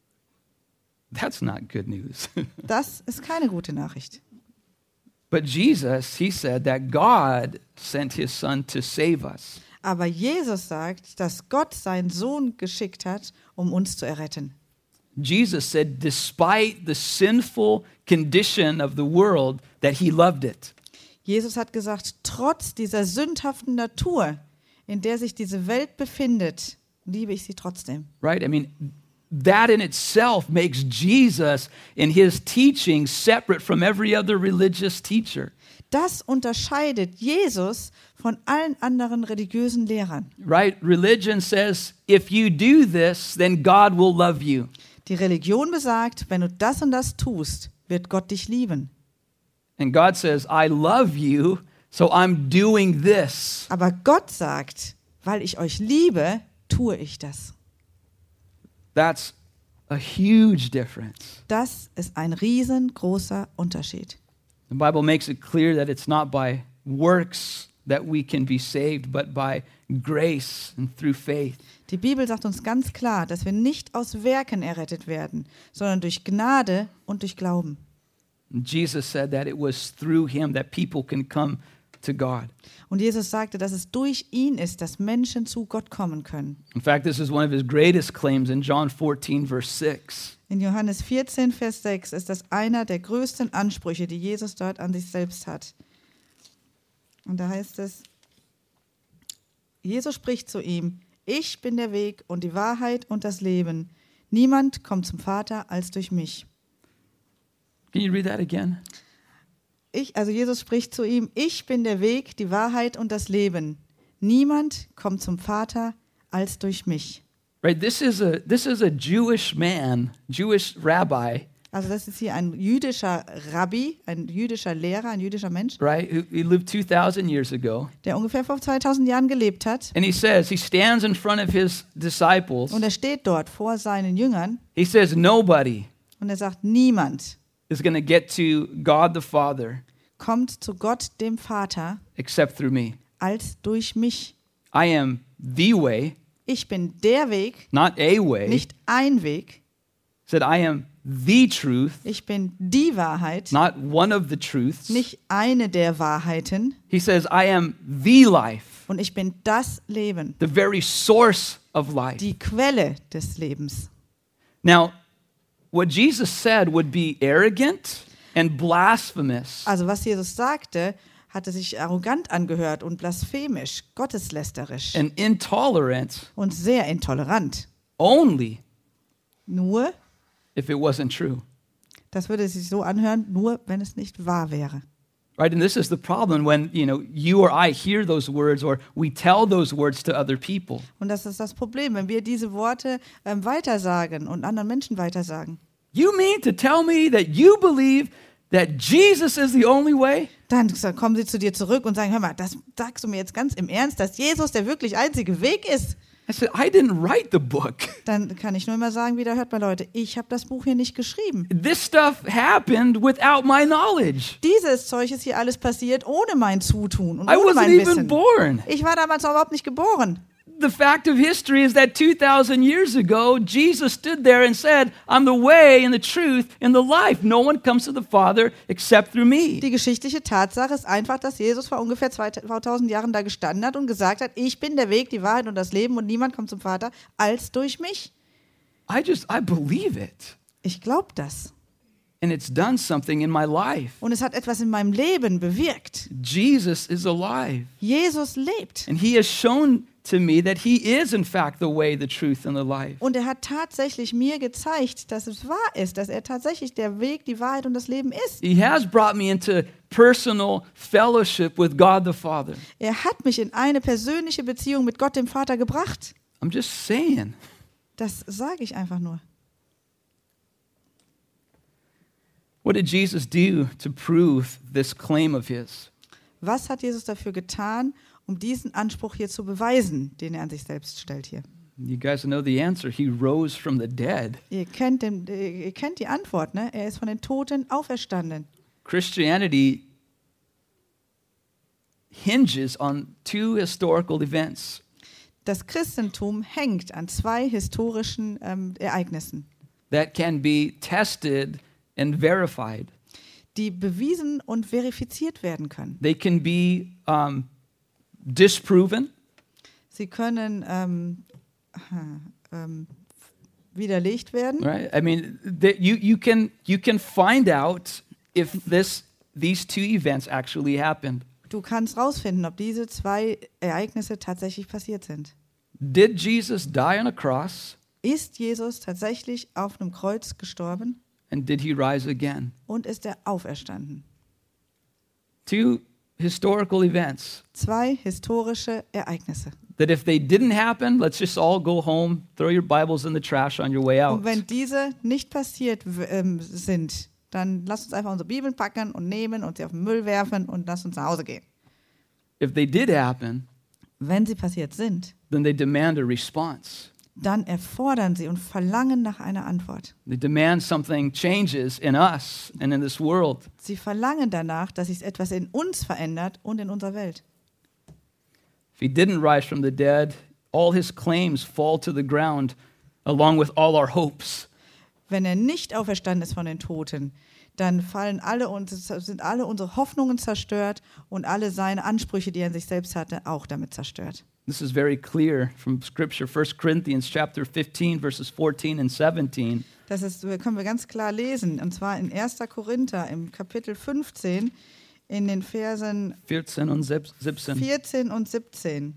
That's not good news. Das ist keine gute Nachricht. But Jesus, he said that God sent his son to save us. Aber Jesus sagt, dass Gott seinen Sohn geschickt hat, um uns zu erretten. Jesus said, despite the sinful condition of the world, that he loved it. Jesus hat gesagt, trotz dieser sündhaften Natur, in der sich diese Welt befindet, liebe ich sie trotzdem. Right? I mean, that in itself makes Jesus in his teaching separate from every other religious teacher. Das unterscheidet Jesus von allen anderen religiösen Lehrern. Right? Religion says, if you do this, then God will love you. Die Religion besagt, wenn du das und das tust, wird Gott dich lieben. And God says, I love you, so I'm doing this. Aber Gott sagt, weil ich euch liebe, tue ich das. That's a huge difference. Das ist ein riesengroßer Unterschied. The Bible makes it clear that it's not by works that we can be saved, but by grace and through faith. Die Bibel sagt uns ganz klar, dass wir nicht aus Werken errettet werden, sondern durch Gnade und durch Glauben. And Jesus said that it was through him that people can come to God. Und Jesus sagte, dass es durch ihn ist, dass Menschen zu Gott kommen können. In fact, this is one of his greatest claims in John fourteen, verse six. In Johannes vierzehn, Vers sechs ist das einer der größten Ansprüche, die Jesus dort an sich selbst hat. Und da heißt es, Jesus spricht zu ihm, ich bin der Weg und die Wahrheit und das Leben. Niemand kommt zum Vater als durch mich. Can you read that again? Ich, also Jesus spricht zu ihm, ich bin der Weg, die Wahrheit und das Leben. Niemand kommt zum Vater als durch mich. Right, this is a this is a Jewish man, Jewish rabbi Also das ist hier ein jüdischer Rabbi, ein jüdischer Lehrer, ein jüdischer Mensch, right? Who, who lived two thousand years ago. der ungefähr vor zweitausend Jahren gelebt hat. And he says, he stands in front of his disciples. Und er steht dort vor seinen Jüngern He says, nobody und er sagt, niemand is going to get to God the Father kommt zu Gott, dem Vater, except through me. als durch mich. I am the way, Ich bin der Weg, not a way. nicht ein Weg. He said, I am the truth, Ich bin die Wahrheit, not one of the truths. nicht eine der Wahrheiten. He says, I am the life, Und ich bin das Leben, the very source of life. die Quelle des Lebens. Now, what Jesus said would be arrogant and blasphemous. Also was Jesus sagte, hatte sich arrogant angehört und blasphemisch, gotteslästerisch And intolerant und sehr intolerant. only Nur, if it wasn't true. das würde sich so anhören, nur wenn es nicht wahr wäre. Right? And this is the problem when, you know, you or I hear those words or we tell those words to other people. Und das ist das Problem, wenn wir diese Worte ähm, weitersagen und anderen Menschen weitersagen. You mean to tell me that you believe that Jesus is the only way? Dann kommen sie zu dir zurück und sagen, hör mal, das sagst du mir jetzt ganz im Ernst, dass Jesus der wirklich einzige Weg ist? I said, I didn't write the book. Dann kann ich nur immer sagen, wieder hört mal Leute, ich habe das Buch hier nicht geschrieben. This stuff happened without my knowledge. Dieses Zeug ist hier alles passiert ohne mein Zutun und I ohne wasn't mein even Wissen. born. Ich war damals noch überhaupt nicht geboren. The fact of history is that two thousand years ago, Jesus stood there and said, I'm the way and the truth and the life. No one comes to the Father except through me. Die geschichtliche Tatsache ist einfach, dass Jesus vor ungefähr zweitausend Jahren da gestanden hat und gesagt hat, ich bin der Weg, die Wahrheit und das Leben und niemand kommt zum Vater als durch mich. I just, I believe it. Ich glaube das. And it's done something in my life. Und es hat etwas in meinem Leben bewirkt. Jesus is alive. Jesus lebt. And he has shown to me that he is in fact the way, the truth and the life. Und er hat tatsächlich mir gezeigt, dass es wahr ist, dass er tatsächlich der Weg, die Wahrheit und das Leben ist. He has brought me into personal fellowship with God the Father. Er hat mich in eine persönliche Beziehung mit Gott, dem Vater, gebracht. I'm just saying. Das sage ich einfach nur. What did Jesus do to prove this claim of his? Was hat Jesus dafür getan, um diesen Anspruch hier zu beweisen, den er an sich selbst stellt hier? You guys know the answer. He rose from the dead. Ihr kennt, den, ihr kennt die Antwort, ne? Er ist von den Toten auferstanden. Christianity hinges on two historical events. Das Christentum hängt an zwei historischen ähm, Ereignissen, that can be tested and verified. die bewiesen und verifiziert werden können. They can be um, disproven. Sie können ähm, ähm, widerlegt werden. Right? I mean, that you you can you can find out if this these two events actually happened. Du kannst rausfinden, ob diese zwei Ereignisse tatsächlich passiert sind. Did Jesus die on a cross? Ist Jesus tatsächlich auf einem Kreuz gestorben And did he rise again? und ist er auferstanden? Two historical events Zwei historische Ereignisse. that if they didn't happen, let's just all go home, throw your Bibles in the trash on your way out. Und wenn diese nicht passiert w- ähm, sind, dann lasst uns einfach unsere Bibeln packen und nehmen und sie auf den Müll werfen und lasst uns nach Hause gehen. If they did happen, Wenn sie passiert sind, then they demand a response. dann erfordern sie und verlangen nach einer Antwort. They demand something changes in us and in this world. Sie verlangen danach, dass sich etwas in uns verändert und in unserer Welt. If he didn't rise from the dead, all his claims fall to the ground along with all our hopes. Wenn er nicht auferstanden ist von den Toten, dann fallen alle uns, sind alle unsere Hoffnungen zerstört und alle seine Ansprüche, die er an sich selbst hatte, auch damit zerstört. This is very clear from Scripture, First Corinthians chapter fifteen, verses fourteen and seventeen. Das ist, können wir ganz klar lesen, und zwar in erster Korinther im Kapitel fünfzehn in den Versen vierzehn und siebzehn. vierzehn und siebzehn.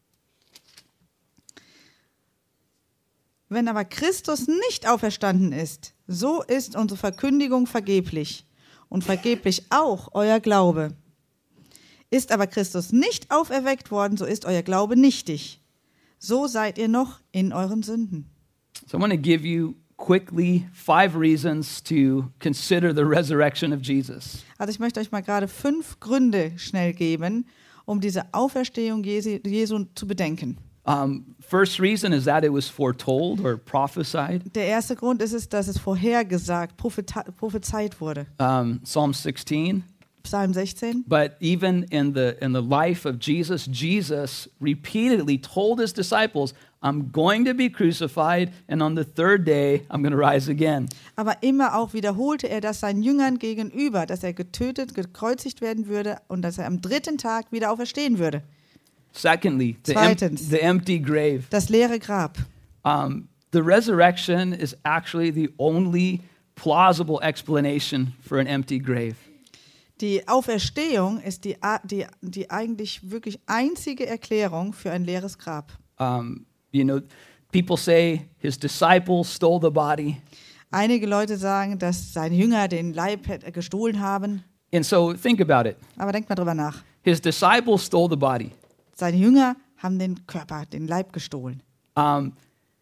Wenn aber Christus nicht auferstanden ist, so ist unsere Verkündigung vergeblich und vergeblich auch euer Glaube. Ist aber Christus nicht auferweckt worden, so ist euer Glaube nichtig. So seid ihr noch in euren Sünden. So I want to give you quickly five reasons to consider the resurrection of Jesus. Also ich möchte euch mal gerade fünf Gründe schnell geben, um diese Auferstehung Jesu, Jesu zu bedenken. Um, first reason is that it was foretold or prophesied. Der erste Grund ist es, dass es vorhergesagt, propheta- prophezeit wurde. Um, Psalm sixteen. Psalm sechzehn. But even in the in the life of Jesus, Jesus repeatedly told his disciples, I'm going to be crucified and on the third day I'm going to rise again. Aber immer auch wiederholte er das seinen Jüngern gegenüber, dass er getötet, gekreuzigt werden würde und dass er am dritten Tag wieder auferstehen würde. Secondly, the, em- Zweitens. the empty grave. Das leere Grab. Um, the resurrection is actually the only plausible explanation for an empty grave. Die Auferstehung ist die, die, die eigentlich wirklich einzige Erklärung für ein leeres Grab. Um, you know, people say his disciples stole the body. Einige Leute sagen, dass seine Jünger den Leib gestohlen haben. And so think about it. Aber denkt mal drüber nach. His disciples stole the body. Seine Jünger haben den Körper, den Leib gestohlen. Um,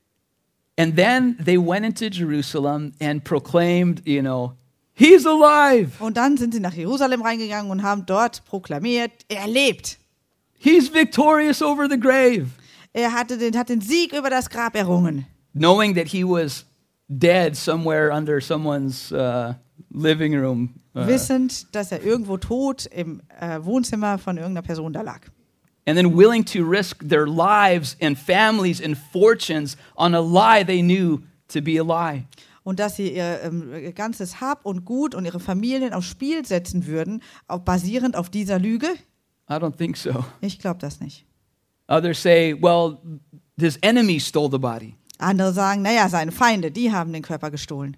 and then they went into Jerusalem and proclaimed, you know, he's alive. Und dann sind sie nach Jerusalem reingegangen und haben dort proklamiert, er lebt. He's victorious over the grave. Er hatte den, hat den Sieg über das Grab errungen. Knowing that he was dead somewhere under someone's uh, living room. Uh, Wissend, dass er irgendwo tot im äh, Wohnzimmer von irgendeiner Person da lag. and then willing to risk their lives and families and fortunes on a lie they knew to be a lie. Und dass sie ihr, ähm, ihr ganzes Hab und Gut und ihre Familien aufs Spiel setzen würden, auf, basierend auf dieser Lüge? I don't think so. Ich glaube das nicht. Others say, well, his enemies stole the body. Andere sagen, naja, seine Feinde, die haben den Körper gestohlen.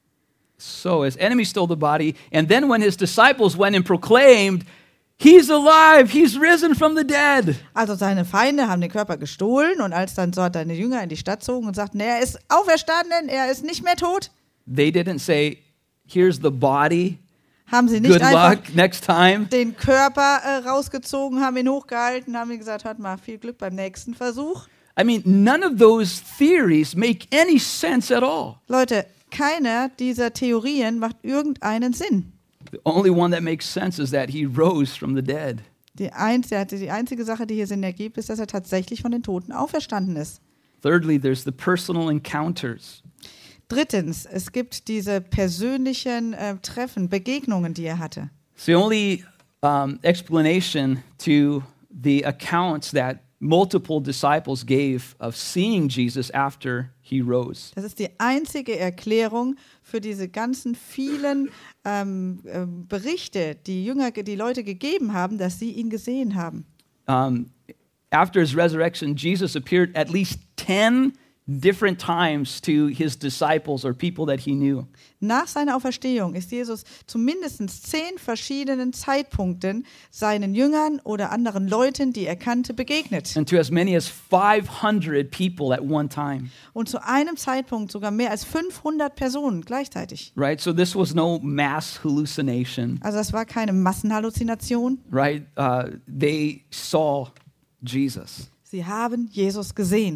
So his enemies stole the body, and then when his disciples went and proclaimed, he's alive, he's risen from the dead. Also seine Feinde haben den Körper gestohlen und als dann dort seine Jünger in die Stadt zogen und sagten, er ist auferstanden, er ist nicht mehr tot, They didn't say, here's the body, haben sie nicht good einfach luck, next time. den Körper äh, rausgezogen, haben ihn hochgehalten, haben ihm gesagt, hört mal, viel Glück beim nächsten Versuch. I mean, none of those theories make any sense at all. Leute, keiner dieser Theorien macht irgendeinen Sinn. The only one that makes sense is that he rose from the dead. Die, einz, die einzige Sache, die hier Sinn ergibt, ist, dass er tatsächlich von den Toten auferstanden ist. Thirdly, there's the personal encounters. Drittens, es gibt diese persönlichen äh, Treffen, Begegnungen, die er hatte. It's the only um, explanation to the accounts that multiple disciples gave of seeing Jesus after he rose. Das ist die einzige Erklärung für diese ganzen vielen ähm, ähm, Berichte, die Jünger, die Leute gegeben haben, dass sie ihn gesehen haben. Um, after his resurrection, Jesus appeared at least ten different times to his disciples or people that he knew. Nach seiner Auferstehung ist Jesus zu mindestens zehn verschiedenen Zeitpunkten seinen Jüngern oder anderen Leuten, die er kannte, begegnet. And to as many as five hundred people at one time. Und zu einem Zeitpunkt sogar mehr als fünfhundert Personen gleichzeitig. Right? So this was no mass hallucination. Also das war keine Massenhalluzination. Right? Uh, they saw Jesus. Sie haben Jesus gesehen.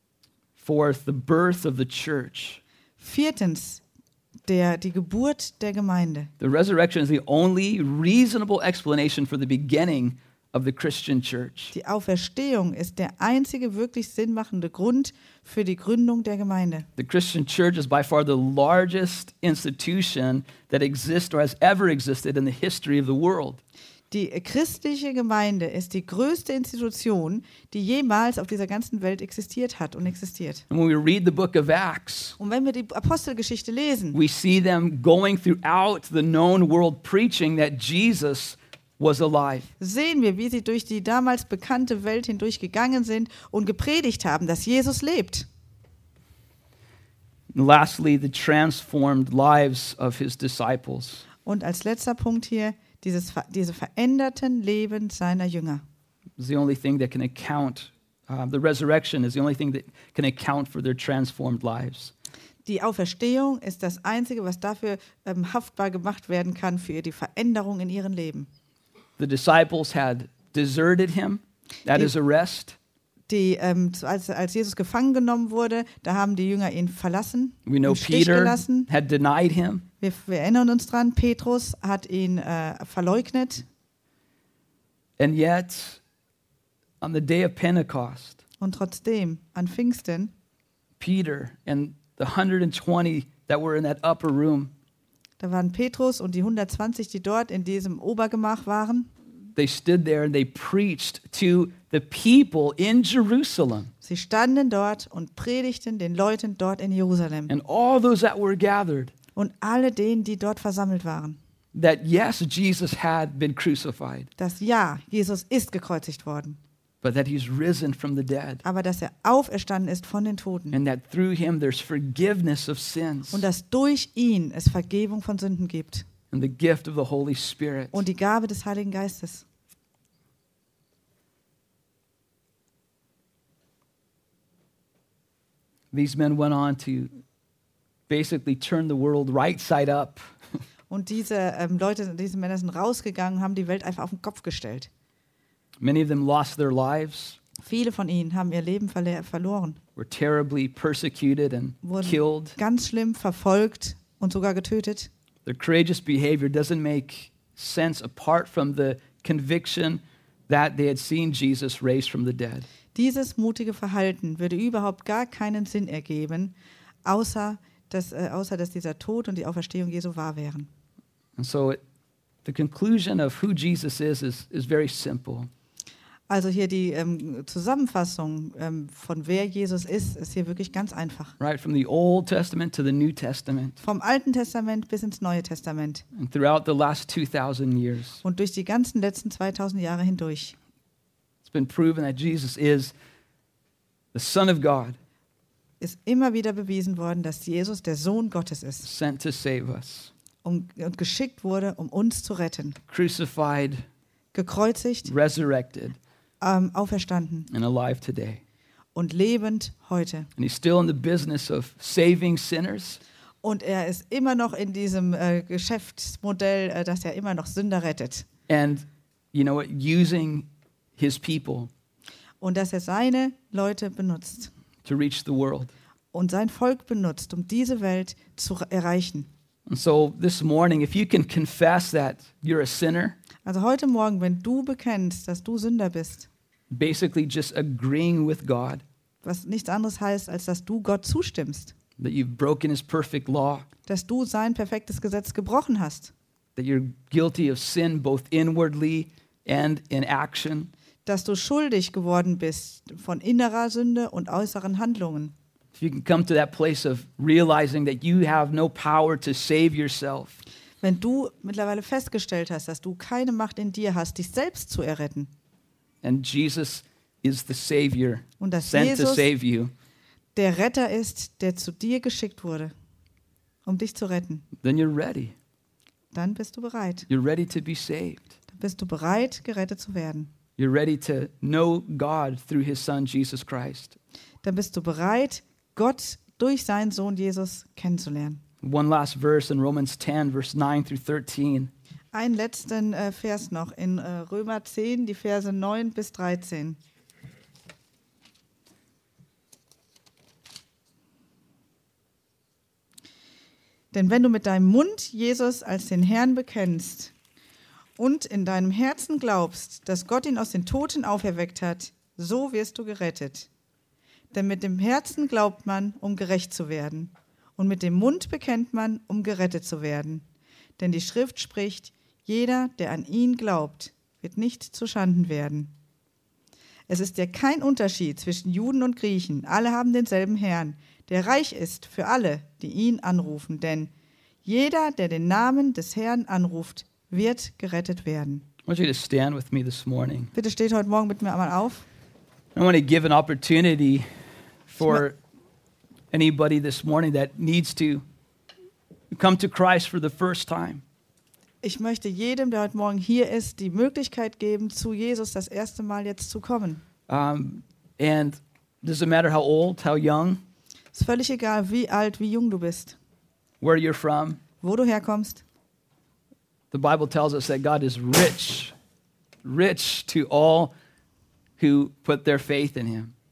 Fourth, the birth of the church. Viertens, der, die Geburt der Gemeinde. The resurrection is the only reasonable explanation for the beginning of the Christian church. Die Auferstehung ist der einzige wirklich sinnmachende Grund für die Gründung der Gemeinde. The Christian church is by far the largest institution that exists or has ever existed in the history of the world. Die christliche Gemeinde ist die größte Institution, die jemals auf dieser ganzen Welt existiert hat und existiert. And when we read the book of Acts, Und wenn wir die Apostelgeschichte lesen, we see them going throughout the known world preaching that Jesus was alive. sehen wir, wie sie durch die damals bekannte Welt hindurch gegangen sind und gepredigt haben, dass Jesus lebt. And lastly, the transformed lives of his disciples. Und als letzter Punkt hier, dieses, diese veränderten Leben seiner Jünger. Is the only thing that can account, uh, the resurrection is the only thing that can account for their transformed lives. Die Auferstehung ist das Einzige, was dafür ähm, haftbar gemacht werden kann für die Veränderung in ihrem Leben. The disciples had deserted him at Die- his arrest. die, ähm, als, als Jesus gefangen genommen wurde, da haben die Jünger ihn verlassen, We know im Stich Peter gelassen. had denied him. Wir, wir erinnern uns dran, Petrus hat ihn äh, verleugnet. And yet, on the day of Pentecost, Und trotzdem, an Pfingsten, Peter and the one hundred twenty that were in that upper room, da waren Petrus und die hundertzwanzig, die dort in diesem Obergemach waren. they stood there and they preached to the people in Jerusalem. Sie standen dort und predigten den Leuten dort in Jerusalem. And all those that were gathered, Und alle denen, die dort versammelt waren, that yes, Jesus had been crucified, dass ja, Jesus ist gekreuzigt worden, but that he's risen from the dead. aber dass er auferstanden ist von den Toten And that through him there's forgiveness of sins und dass durch ihn es Vergebung von Sünden gibt and the gift of the Holy Spirit. und die Gabe des Heiligen Geistes. These men went on to basically turn the world right side up. Und diese ähm, Leute, diese Männer sind rausgegangen, haben die Welt einfach auf den Kopf gestellt. Many of them lost their lives, Viele von ihnen haben ihr Leben verle- verloren, were terribly persecuted and wurden killed. ganz schlimm verfolgt und sogar getötet. Their courageous behavior doesn't make sense apart from the conviction that they had seen Jesus raised from the dead. Dieses mutige Verhalten würde überhaupt gar keinen Sinn ergeben, außer dass, äh, außer dass dieser Tod und die Auferstehung Jesu wahr wären. And so it, the conclusion of who Jesus is is, is very simple. Also hier die ähm, Zusammenfassung ähm, von wer Jesus ist, ist hier wirklich ganz einfach. Right, from the Old Testament to the New Testament, Vom Alten Testament bis ins Neue Testament and throughout the last two thousand years, und durch die ganzen letzten zweitausend Jahre hindurch. it's been proven that Jesus is the Son of God, Ist immer wieder bewiesen worden, dass Jesus der Sohn Gottes ist sent to save us, um, und geschickt wurde, um uns zu retten. crucified, Gekreuzigt, resurrected, ähm, auferstanden and alive today. und lebend heute. And he's still in the business of saving sinners Und er ist immer noch in diesem äh, Geschäftsmodell, äh, dass er immer noch Sünder rettet. and, you know, what, using his people Und dass er seine Leute benutzt to reach the world. und sein Volk benutzt, um diese Welt zu re- erreichen. And so this morning, if you can confess that you're a sinner, Also heute Morgen, wenn du bekennst, dass du Sünder bist, basically just agreeing with God, was nichts anderes heißt, als dass du Gott zustimmst, that you've broken his perfect law, dass du sein perfektes Gesetz gebrochen hast, that you're guilty of sin both inwardly and in action, dass du schuldig geworden bist von innerer Sünde und äußeren Handlungen. if you can come to that place of realizing that you have no power to save yourself, Wenn du mittlerweile festgestellt hast, dass du keine Macht in dir hast, dich selbst zu erretten and Jesus is the Savior und dass sent to Jesus save you, der Retter ist, der zu dir geschickt wurde, um dich zu retten, then you're ready. dann bist du bereit. You're ready to be saved. Dann bist du bereit, gerettet zu werden. You're ready to know God through his son, Jesus Christ. Dann bist du bereit, Gott durch seinen Sohn Jesus kennenzulernen. One last verse in Romans ten, verse nine through thirteen. Einen letzten äh, Vers noch in äh, Römer zehn, die Verse neun bis dreizehn. Denn wenn du mit deinem Mund Jesus als den Herrn bekennst und in deinem Herzen glaubst, dass Gott ihn aus den Toten auferweckt hat, so wirst du gerettet. Denn mit dem Herzen glaubt man, um gerecht zu werden, und mit dem Mund bekennt man, um gerettet zu werden. Denn die Schrift spricht, jeder, der an ihn glaubt, wird nicht zuschanden werden. Es ist ja kein Unterschied zwischen Juden und Griechen. Alle haben denselben Herrn, der reich ist für alle, die ihn anrufen. Denn jeder, der den Namen des Herrn anruft, wird gerettet werden. I want you to stand with me this morning. Bitte steht heute Morgen mit mir einmal auf. I want to give an opportunity for anybody this morning that needs to come to Christ for the first time. Ich möchte jedem, der heute Morgen hier ist, die Möglichkeit geben, zu Jesus das erste Mal jetzt zu kommen. Um, and doesn't matter how old, how young, Es ist völlig egal, wie alt, wie jung du bist, where you're from. wo du herkommst. The Bible tells us that God is rich, rich to all who put their faith in him.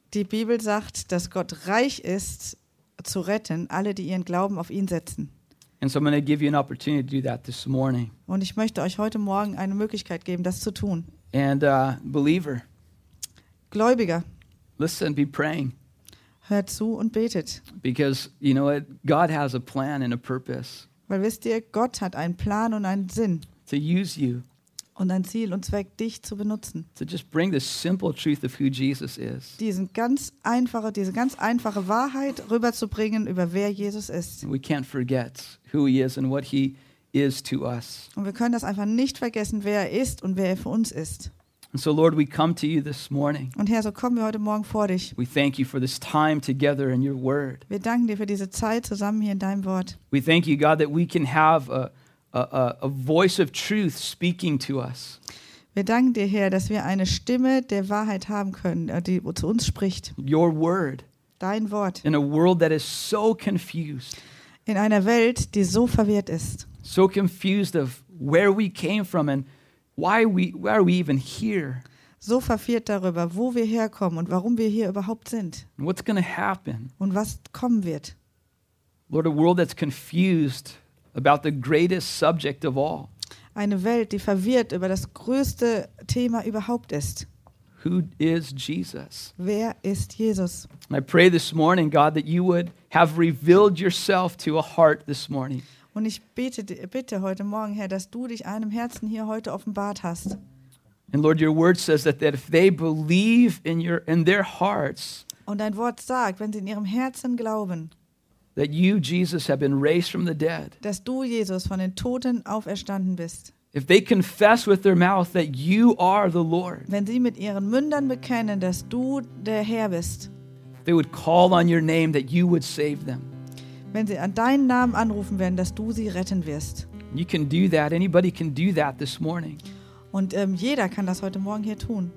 Die Bibel sagt, dass Gott reich ist, zu retten, alle, die ihren Glauben auf ihn setzen. And so I'm going to give you an opportunity to do that this morning. Und ich möchte euch heute Morgen eine Möglichkeit geben, das zu tun. And uh, believer, Gläubiger, listen, be praying. hört zu und betet. Because, you know what? God has a plan and a purpose Weil wisst ihr, Gott hat einen Plan und einen Sinn to use you und ein Ziel und Zweck, dich zu benutzen. to just bring the simple truth of who Jesus is. Diesen ganz einfache, diese ganz einfache Wahrheit rüberzubringen, über wer Jesus ist. And we can't forget who he is and what he is to us. Und wir können das einfach nicht vergessen, wer er ist und wer er für uns ist. And so, Lord, we come to you this morning. Und Herr, so kommen wir heute Morgen vor dich. We thank you for this time together in your word. Wir danken dir für diese Zeit zusammen hier in deinem Wort. We thank you, God, that we can have a, a, a, a voice of truth speaking to us. Wir danken dir, Herr, dass wir eine Stimme der Wahrheit haben können, äh, die zu uns spricht. Your word Dein Wort. in a world that is so confused, In einer Welt, die so verwirrt ist. so confused of where we came from and why we why are we even here So verwirrt darüber, wo wir herkommen und warum wir hier überhaupt sind. and what's going to happen. Und was kommen wird. Lord, a world that's confused about the greatest subject of all. Eine Welt, die verwirrt über das größte Thema überhaupt ist. Who is Jesus? Wer ist Jesus? And I pray this morning, God, that you would have revealed yourself to a heart this morning. Und ich bete, bitte heute Morgen, Herr, dass du dich einem Herzen hier heute offenbart hast. And Lord, your word says that, that if they believe in your in their hearts Und dein Wort sagt, wenn sie in ihrem Herzen glauben, that you, Jesus, have been raised from the dead, dass du, Jesus, von den Toten auferstanden bist. if they confess with their mouth that you are the Lord, Wenn sie mit ihren Mündern bekennen, dass du der Herr bist. they would call on your name, that you would save them. Wenn sie an deinen Namen anrufen werden, dass du sie retten wirst. You can do that. Anybody can do that this morning. Und ähm, jeder kann das heute Morgen hier tun.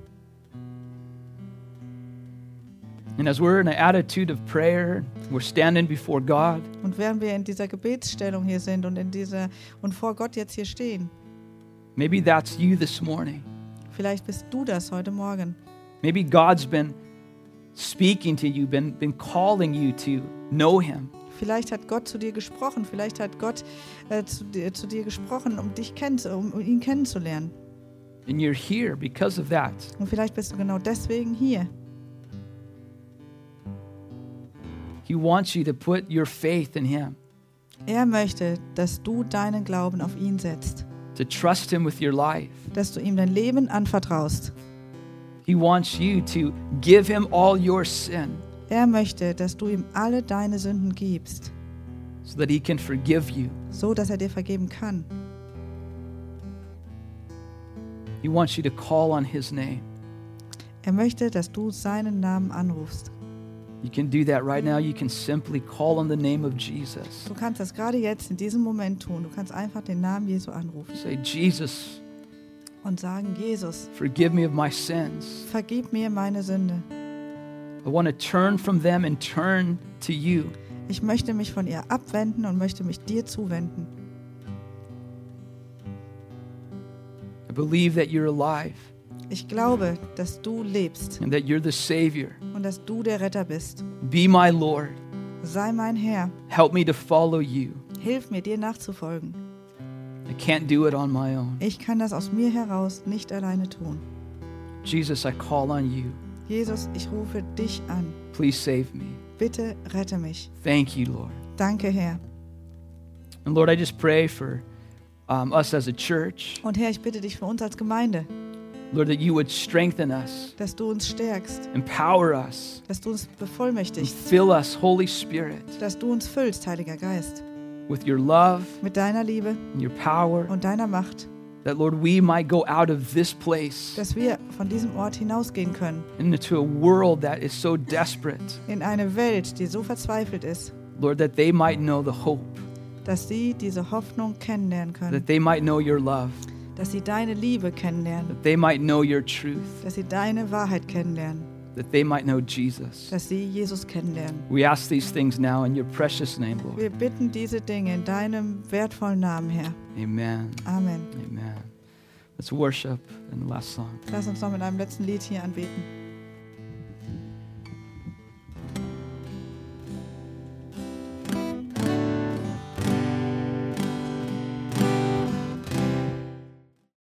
And as we're in an attitude of prayer, we're standing before God, Und während wir in dieser Gebetsstellung hier sind und in dieser und vor Gott jetzt hier stehen, maybe that's you this morning. vielleicht bist du das heute Morgen. Maybe God's been speaking to you, been, been calling you to know him. Vielleicht hat Gott zu dir gesprochen, vielleicht hat Gott äh, zu, dir, zu dir gesprochen, um dich kenn, um ihn kennenzulernen. And you're here because of that. Und vielleicht bist du genau deswegen hier. He wants you to put your faith in him, Er möchte, dass du deinen Glauben auf ihn setzt, to trust him with your life. dass du ihm dein Leben anvertraust. He wants you to give him all your sin Er möchte, dass du ihm alle deine Sünden gibst, so that he can forgive you. so dass er dir vergeben kann. He wants you to call on his name. Er möchte, dass du seinen Namen anrufst. You can do that right now. You can simply call on the name of Jesus. Du kannst das gerade jetzt in diesem Moment tun. Du kannst einfach den Namen Jesu anrufen Say, Jesus, und sagen, Jesus, forgive me of my sins. vergib mir meine Sünde. I want to turn from them and turn to you. Ich möchte mich von ihr abwenden und möchte mich dir zuwenden. I believe that you're alive Ich glaube, dass du lebst and that you're the Savior. und dass du der Retter bist. Be my Lord. Sei mein Herr. Help me to follow you. Hilf mir, dir nachzufolgen. I can't do it on my own. Ich kann das aus mir heraus nicht alleine tun. Jesus, I call on you. Jesus, ich rufe dich an. Please save me. Bitte rette mich. Thank you, Lord. Danke, Herr. And Lord, I just pray for um, us as a church, Und Herr, ich bitte dich für uns als Gemeinde, Lord, that you would strengthen us, dass du uns stärkst, empower us, dass du uns and bevollmächtigst, fill us, Holy Spirit, dass du uns füllst, Heiliger Geist, with your love mit deiner Liebe and your power, und deiner Macht, that, Lord, we might go out of this place dass wir von diesem Ort hinausgehen können, into a world that is so desperate, in eine Welt, die so verzweifelt ist, Lord, that they might know the hope, dass sie diese Hoffnung kennenlernen können, that they might know your love, dass sie deine Liebe kennenlernen, that they might know your truth, dass sie deine Wahrheit kennenlernen, that they might know Jesus. dass sie Jesus kennenlernen. We ask these things now in your precious name, Lord. Wir bitten diese Dinge in deinem wertvollen Namen, Herr. Amen. Amen. Amen. Let's worship in the last song. Lass uns noch mit einem letzten Lied hier anbeten.